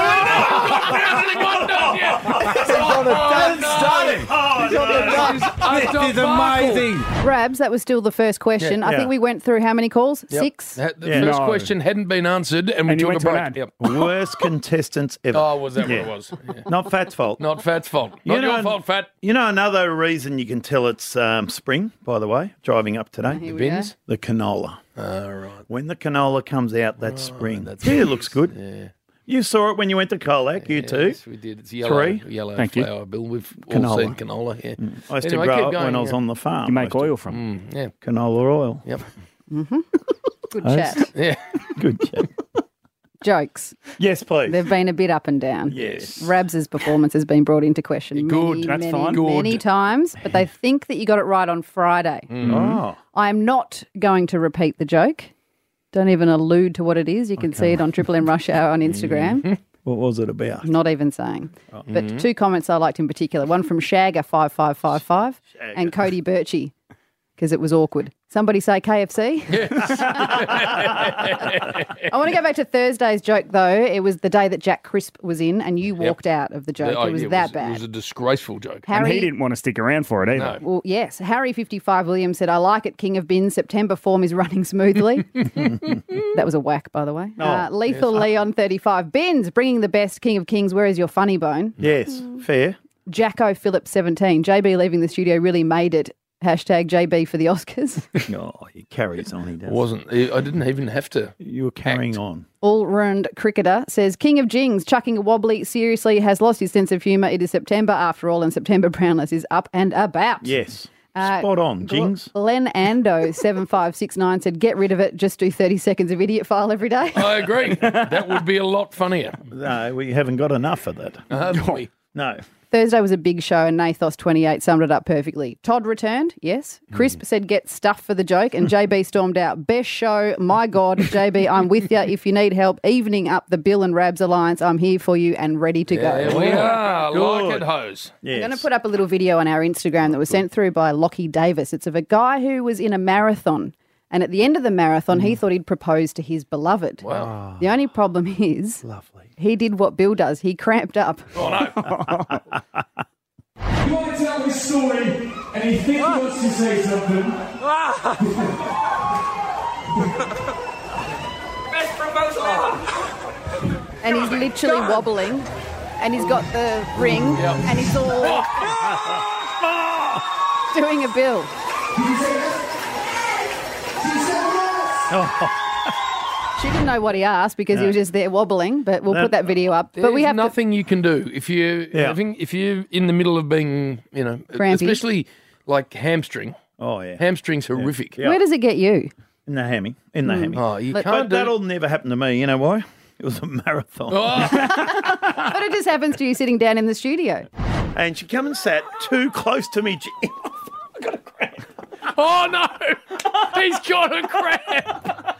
Speaker 6: This is amazing.
Speaker 4: Rabs, that was still the first question. I think we went through how many calls?
Speaker 5: Yep.
Speaker 4: 6?
Speaker 5: The first question hadn't been answered, and we took a break. Yep.
Speaker 7: Worst contestants ever.
Speaker 5: Oh, was that what it was? Yeah.
Speaker 7: Not Fat's fault.
Speaker 5: Not Fat's fault. Not your fault, Fat.
Speaker 7: You know another reason you can tell it's spring, by the way, driving up today?
Speaker 4: Here we
Speaker 5: Bins?
Speaker 7: The canola.
Speaker 5: Right.
Speaker 7: When the canola comes out, that's spring. It looks good.
Speaker 5: Yeah.
Speaker 7: You saw it when you went to Colac, you too.
Speaker 5: Yes, we did. It's yellow,
Speaker 7: 3.
Speaker 5: yellow
Speaker 10: Thank you.
Speaker 5: flower, Bill. We've all
Speaker 7: Canola.
Speaker 5: seen canola. Yeah.
Speaker 7: I used
Speaker 5: Anyway,
Speaker 7: to grow
Speaker 5: keep
Speaker 7: up
Speaker 5: going,
Speaker 7: when I was
Speaker 5: yeah.
Speaker 7: on the farm.
Speaker 10: You make oil from.
Speaker 5: Yeah.
Speaker 7: Canola oil.
Speaker 5: Yep.
Speaker 4: Good chat.
Speaker 5: Yeah.
Speaker 7: Good chat.
Speaker 4: Jokes.
Speaker 7: Yes, please.
Speaker 4: They've been a bit up and down.
Speaker 7: Yes.
Speaker 4: Rabs' performance has been brought into question
Speaker 5: Good.
Speaker 4: many times, but they think that you got it right on Friday.
Speaker 7: Oh.
Speaker 4: I am not going to repeat the joke. Don't even allude to what it is. You can see it on Triple M Rush Hour on Instagram.
Speaker 7: What was it about?
Speaker 4: Not even saying. But 2 comments I liked in particular. One from Shagger5555 and Cody Birchie, because it was awkward. Somebody say KFC? I want to go back to Thursday's joke, though. It was the day that Jack Crisp was in, and you walked out of the joke. It was that bad.
Speaker 5: It was a disgraceful joke.
Speaker 10: And he didn't want to stick around for it either.
Speaker 4: Well, yes. Harry 55 Williams said, I like it, King of Bins. September form is running smoothly. That was a whack, by the way. Lethal Leon 35. Bins, bringing the best. King of Kings, where is your funny bone?
Speaker 7: Yes, fair.
Speaker 4: Jacko Phillips 17. JB leaving the studio really made it. Hashtag JB for the Oscars.
Speaker 7: Oh, he carries on, he does.
Speaker 5: I didn't even have to.
Speaker 7: You were carrying on.
Speaker 4: All-round cricketer says, King of Jings, chucking a wobbly, seriously has lost his sense of humour. It is September after all, and September Brownless is up and about.
Speaker 7: Yes. Spot on, Jings.
Speaker 4: Len Ando 7569 said, get rid of it, just do 30 seconds of idiot file every day.
Speaker 5: I agree. That would be a lot funnier.
Speaker 7: No, we haven't got enough of that. No.
Speaker 4: Thursday was a big show and Nathos28 summed it up perfectly. Todd returned, yes. Crisp said get stuffed for the joke and JB stormed out. Best show, my God, JB, I'm with you. If you need help evening up the Bill and Rabs alliance, I'm here for you and ready to go.
Speaker 5: There we are, like it hose.
Speaker 4: Yes. I'm going to put up a little video on our Instagram that was sent through by Lockie Davis. It's of a guy who was in a marathon. And at the end of the marathon, he thought he'd propose to his beloved.
Speaker 5: Wow.
Speaker 4: The only problem is he did what Bill does. He cramped up.
Speaker 5: Oh, no.
Speaker 8: You want to tell his story, and he thinks he wants to say something. Best proposal ever.
Speaker 4: And he's literally wobbling. And he's got the ring. And he's all doing a Bill. She didn't know what he asked because he was just there wobbling, but we'll put that video up. But we have
Speaker 5: nothing you can do if you're in the middle of being,
Speaker 4: Crampy.
Speaker 5: especially like hamstring.
Speaker 7: Oh yeah,
Speaker 5: hamstring's horrific.
Speaker 4: Where does it get you?
Speaker 7: In the hammy. In the hammy.
Speaker 5: Oh, you
Speaker 7: but
Speaker 5: can't.
Speaker 7: That'll never happen to me. You know why? It was a marathon.
Speaker 4: But it just happens to you sitting down in the studio.
Speaker 7: And she come and sat too close to me. I got a cramp.
Speaker 5: Oh no! He's got a cramp.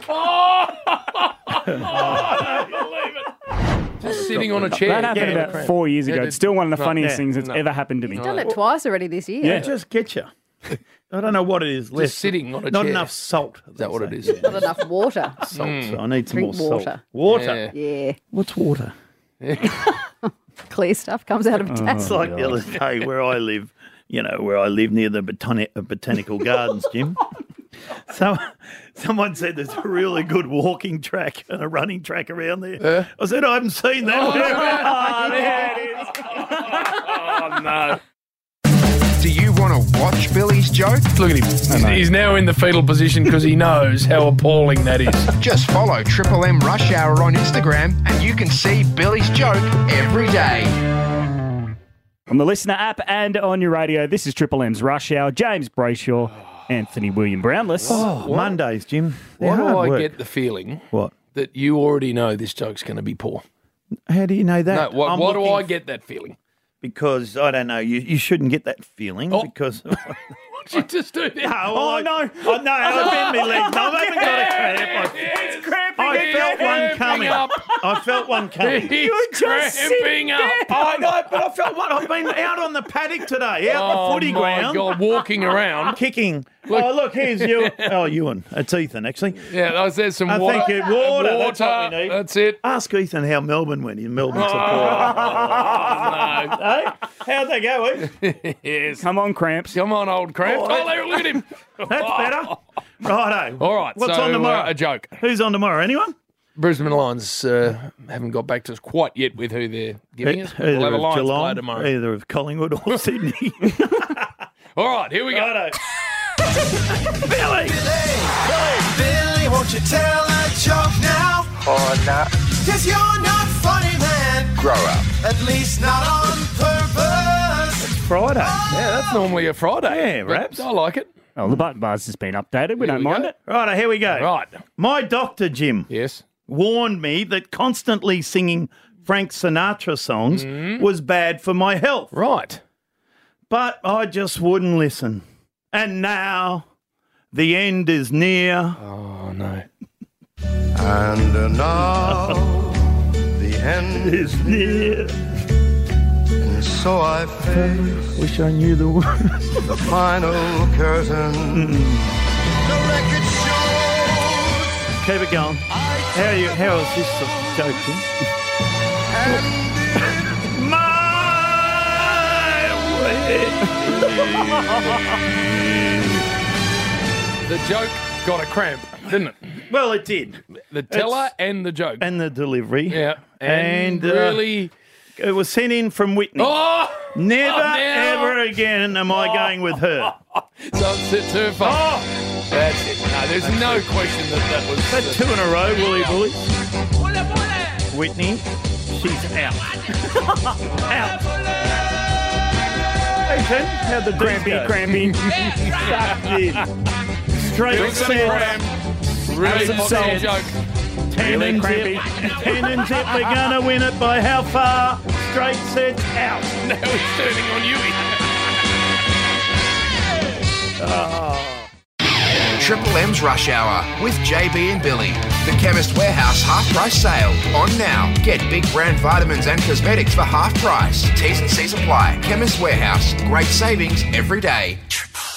Speaker 5: I can't believe it. Just sitting on a chair.
Speaker 10: That happened about 4 years ago. It's still one of the funniest things that's ever happened to me.
Speaker 4: You've done it twice already this year.
Speaker 7: Yeah, just get you. I don't know what it is.
Speaker 5: Just sitting on a
Speaker 7: Not
Speaker 5: chair.
Speaker 7: enough salt.
Speaker 5: Is that what it is?
Speaker 4: Not enough water.
Speaker 7: Salt. So I need some
Speaker 4: Drink
Speaker 7: more
Speaker 4: water.
Speaker 7: salt. Water.
Speaker 4: Yeah.
Speaker 7: What's water?
Speaker 4: Clear stuff comes out of a tap.
Speaker 7: It's like the other day where I live, where I live near the botanical gardens, Jim. So someone said there's a really good walking track and a running track around there. I said, I haven't seen that.
Speaker 5: There it is. Oh, no.
Speaker 1: Do you want to watch Billy's joke?
Speaker 5: Look at him. He's now in the fetal position because he knows how appalling that is.
Speaker 1: Just follow Triple M Rush Hour on Instagram and you can see Billy's joke every day.
Speaker 10: On the Listener app and on your radio, this is Triple M's Rush Hour. James Brayshaw, Anthony William Brownless.
Speaker 7: Mondays, Jim.
Speaker 5: Why do I
Speaker 7: work.
Speaker 5: get the feeling
Speaker 7: What?
Speaker 5: that you already know this joke's going to be poor?
Speaker 7: How do you know that?
Speaker 5: No, why do I get that feeling?
Speaker 7: Because, I don't know, you shouldn't get that feeling because...
Speaker 5: What'd you just do there?
Speaker 7: no! I bent my leg. No, I haven't got a cramp.
Speaker 10: It's cramping
Speaker 7: I felt one coming. I felt one coming.
Speaker 5: He's cramping up.
Speaker 7: I know, but I felt one. I've been out on the paddock today, out the footy ground.
Speaker 5: Oh, my God, walking around.
Speaker 7: Kicking. Look, here's Ewan. Oh, Ewan. It's Ethan, actually.
Speaker 5: Yeah, there's some water.
Speaker 7: I think water. That's what we need.
Speaker 5: That's it.
Speaker 7: Ask Ethan how Melbourne went. In Melbourne support.
Speaker 5: No.
Speaker 7: Hey? How'd they go, eh?
Speaker 5: Yes.
Speaker 10: Come on, Cramps.
Speaker 5: Come on, old Cramps. Oh, look at him.
Speaker 7: That's better. Righto.
Speaker 5: All right.
Speaker 7: What's
Speaker 5: so,
Speaker 7: on tomorrow?
Speaker 5: A joke.
Speaker 7: Who's on tomorrow? Anyone?
Speaker 5: Brisbane Lions haven't got back to us quite yet with who they're giving us. We'll have a Lions player tomorrow.
Speaker 7: Either of Collingwood or Sydney.
Speaker 5: All right, here we go.
Speaker 7: Righto.
Speaker 13: Billy, won't you tell a joke now?
Speaker 1: Oh, no.
Speaker 13: Cause you're not funny, man.
Speaker 1: Grow up.
Speaker 13: At least not on purpose.
Speaker 7: Friday.
Speaker 5: Yeah, that's normally a Friday.
Speaker 7: Yeah, Raps.
Speaker 5: I like it.
Speaker 10: Oh, the button bars has been updated. We don't mind it.
Speaker 7: Righto, here we go.
Speaker 5: Right.
Speaker 7: My doctor, Jim,
Speaker 5: Yes.
Speaker 7: warned me that constantly singing Frank Sinatra songs was bad for my health.
Speaker 5: Right.
Speaker 7: But I just wouldn't listen. And now the end is near.
Speaker 5: Oh, no.
Speaker 17: And now the end
Speaker 7: is near.
Speaker 17: And so I face
Speaker 7: Wish I knew the words.
Speaker 17: the final curtain. The record shows.
Speaker 7: Keep it going. How is this joke, Jim?
Speaker 5: The joke got a cramp, didn't it?
Speaker 7: Well, it did.
Speaker 5: The teller and the joke.
Speaker 7: And the delivery.
Speaker 5: Yeah.
Speaker 7: And
Speaker 5: really...
Speaker 7: It was sent in from Whitney.
Speaker 5: Oh!
Speaker 7: Never,
Speaker 5: Oh, now.
Speaker 7: ever again am I going with her.
Speaker 5: So it's too far.
Speaker 7: Oh!
Speaker 5: That's it. No, there's no question that was...
Speaker 7: That's two in a row, Woolly Bully. Whitney, she's out. Out. Hey, Ken, how'd the
Speaker 10: Crampy.
Speaker 7: Straight
Speaker 5: Drink some
Speaker 7: set.
Speaker 5: cram. Really
Speaker 10: some
Speaker 5: positive
Speaker 10: salt.
Speaker 5: joke.
Speaker 7: Ten and zip. We're going to win it by how far? Straight set out.
Speaker 5: Now he's turning on you.
Speaker 1: Triple M's Rush Hour with JB and Billy. The Chemist Warehouse half-price sale. On now. Get big brand vitamins and cosmetics for half price. T's and C's apply. Chemist Warehouse. Great savings every day. Triple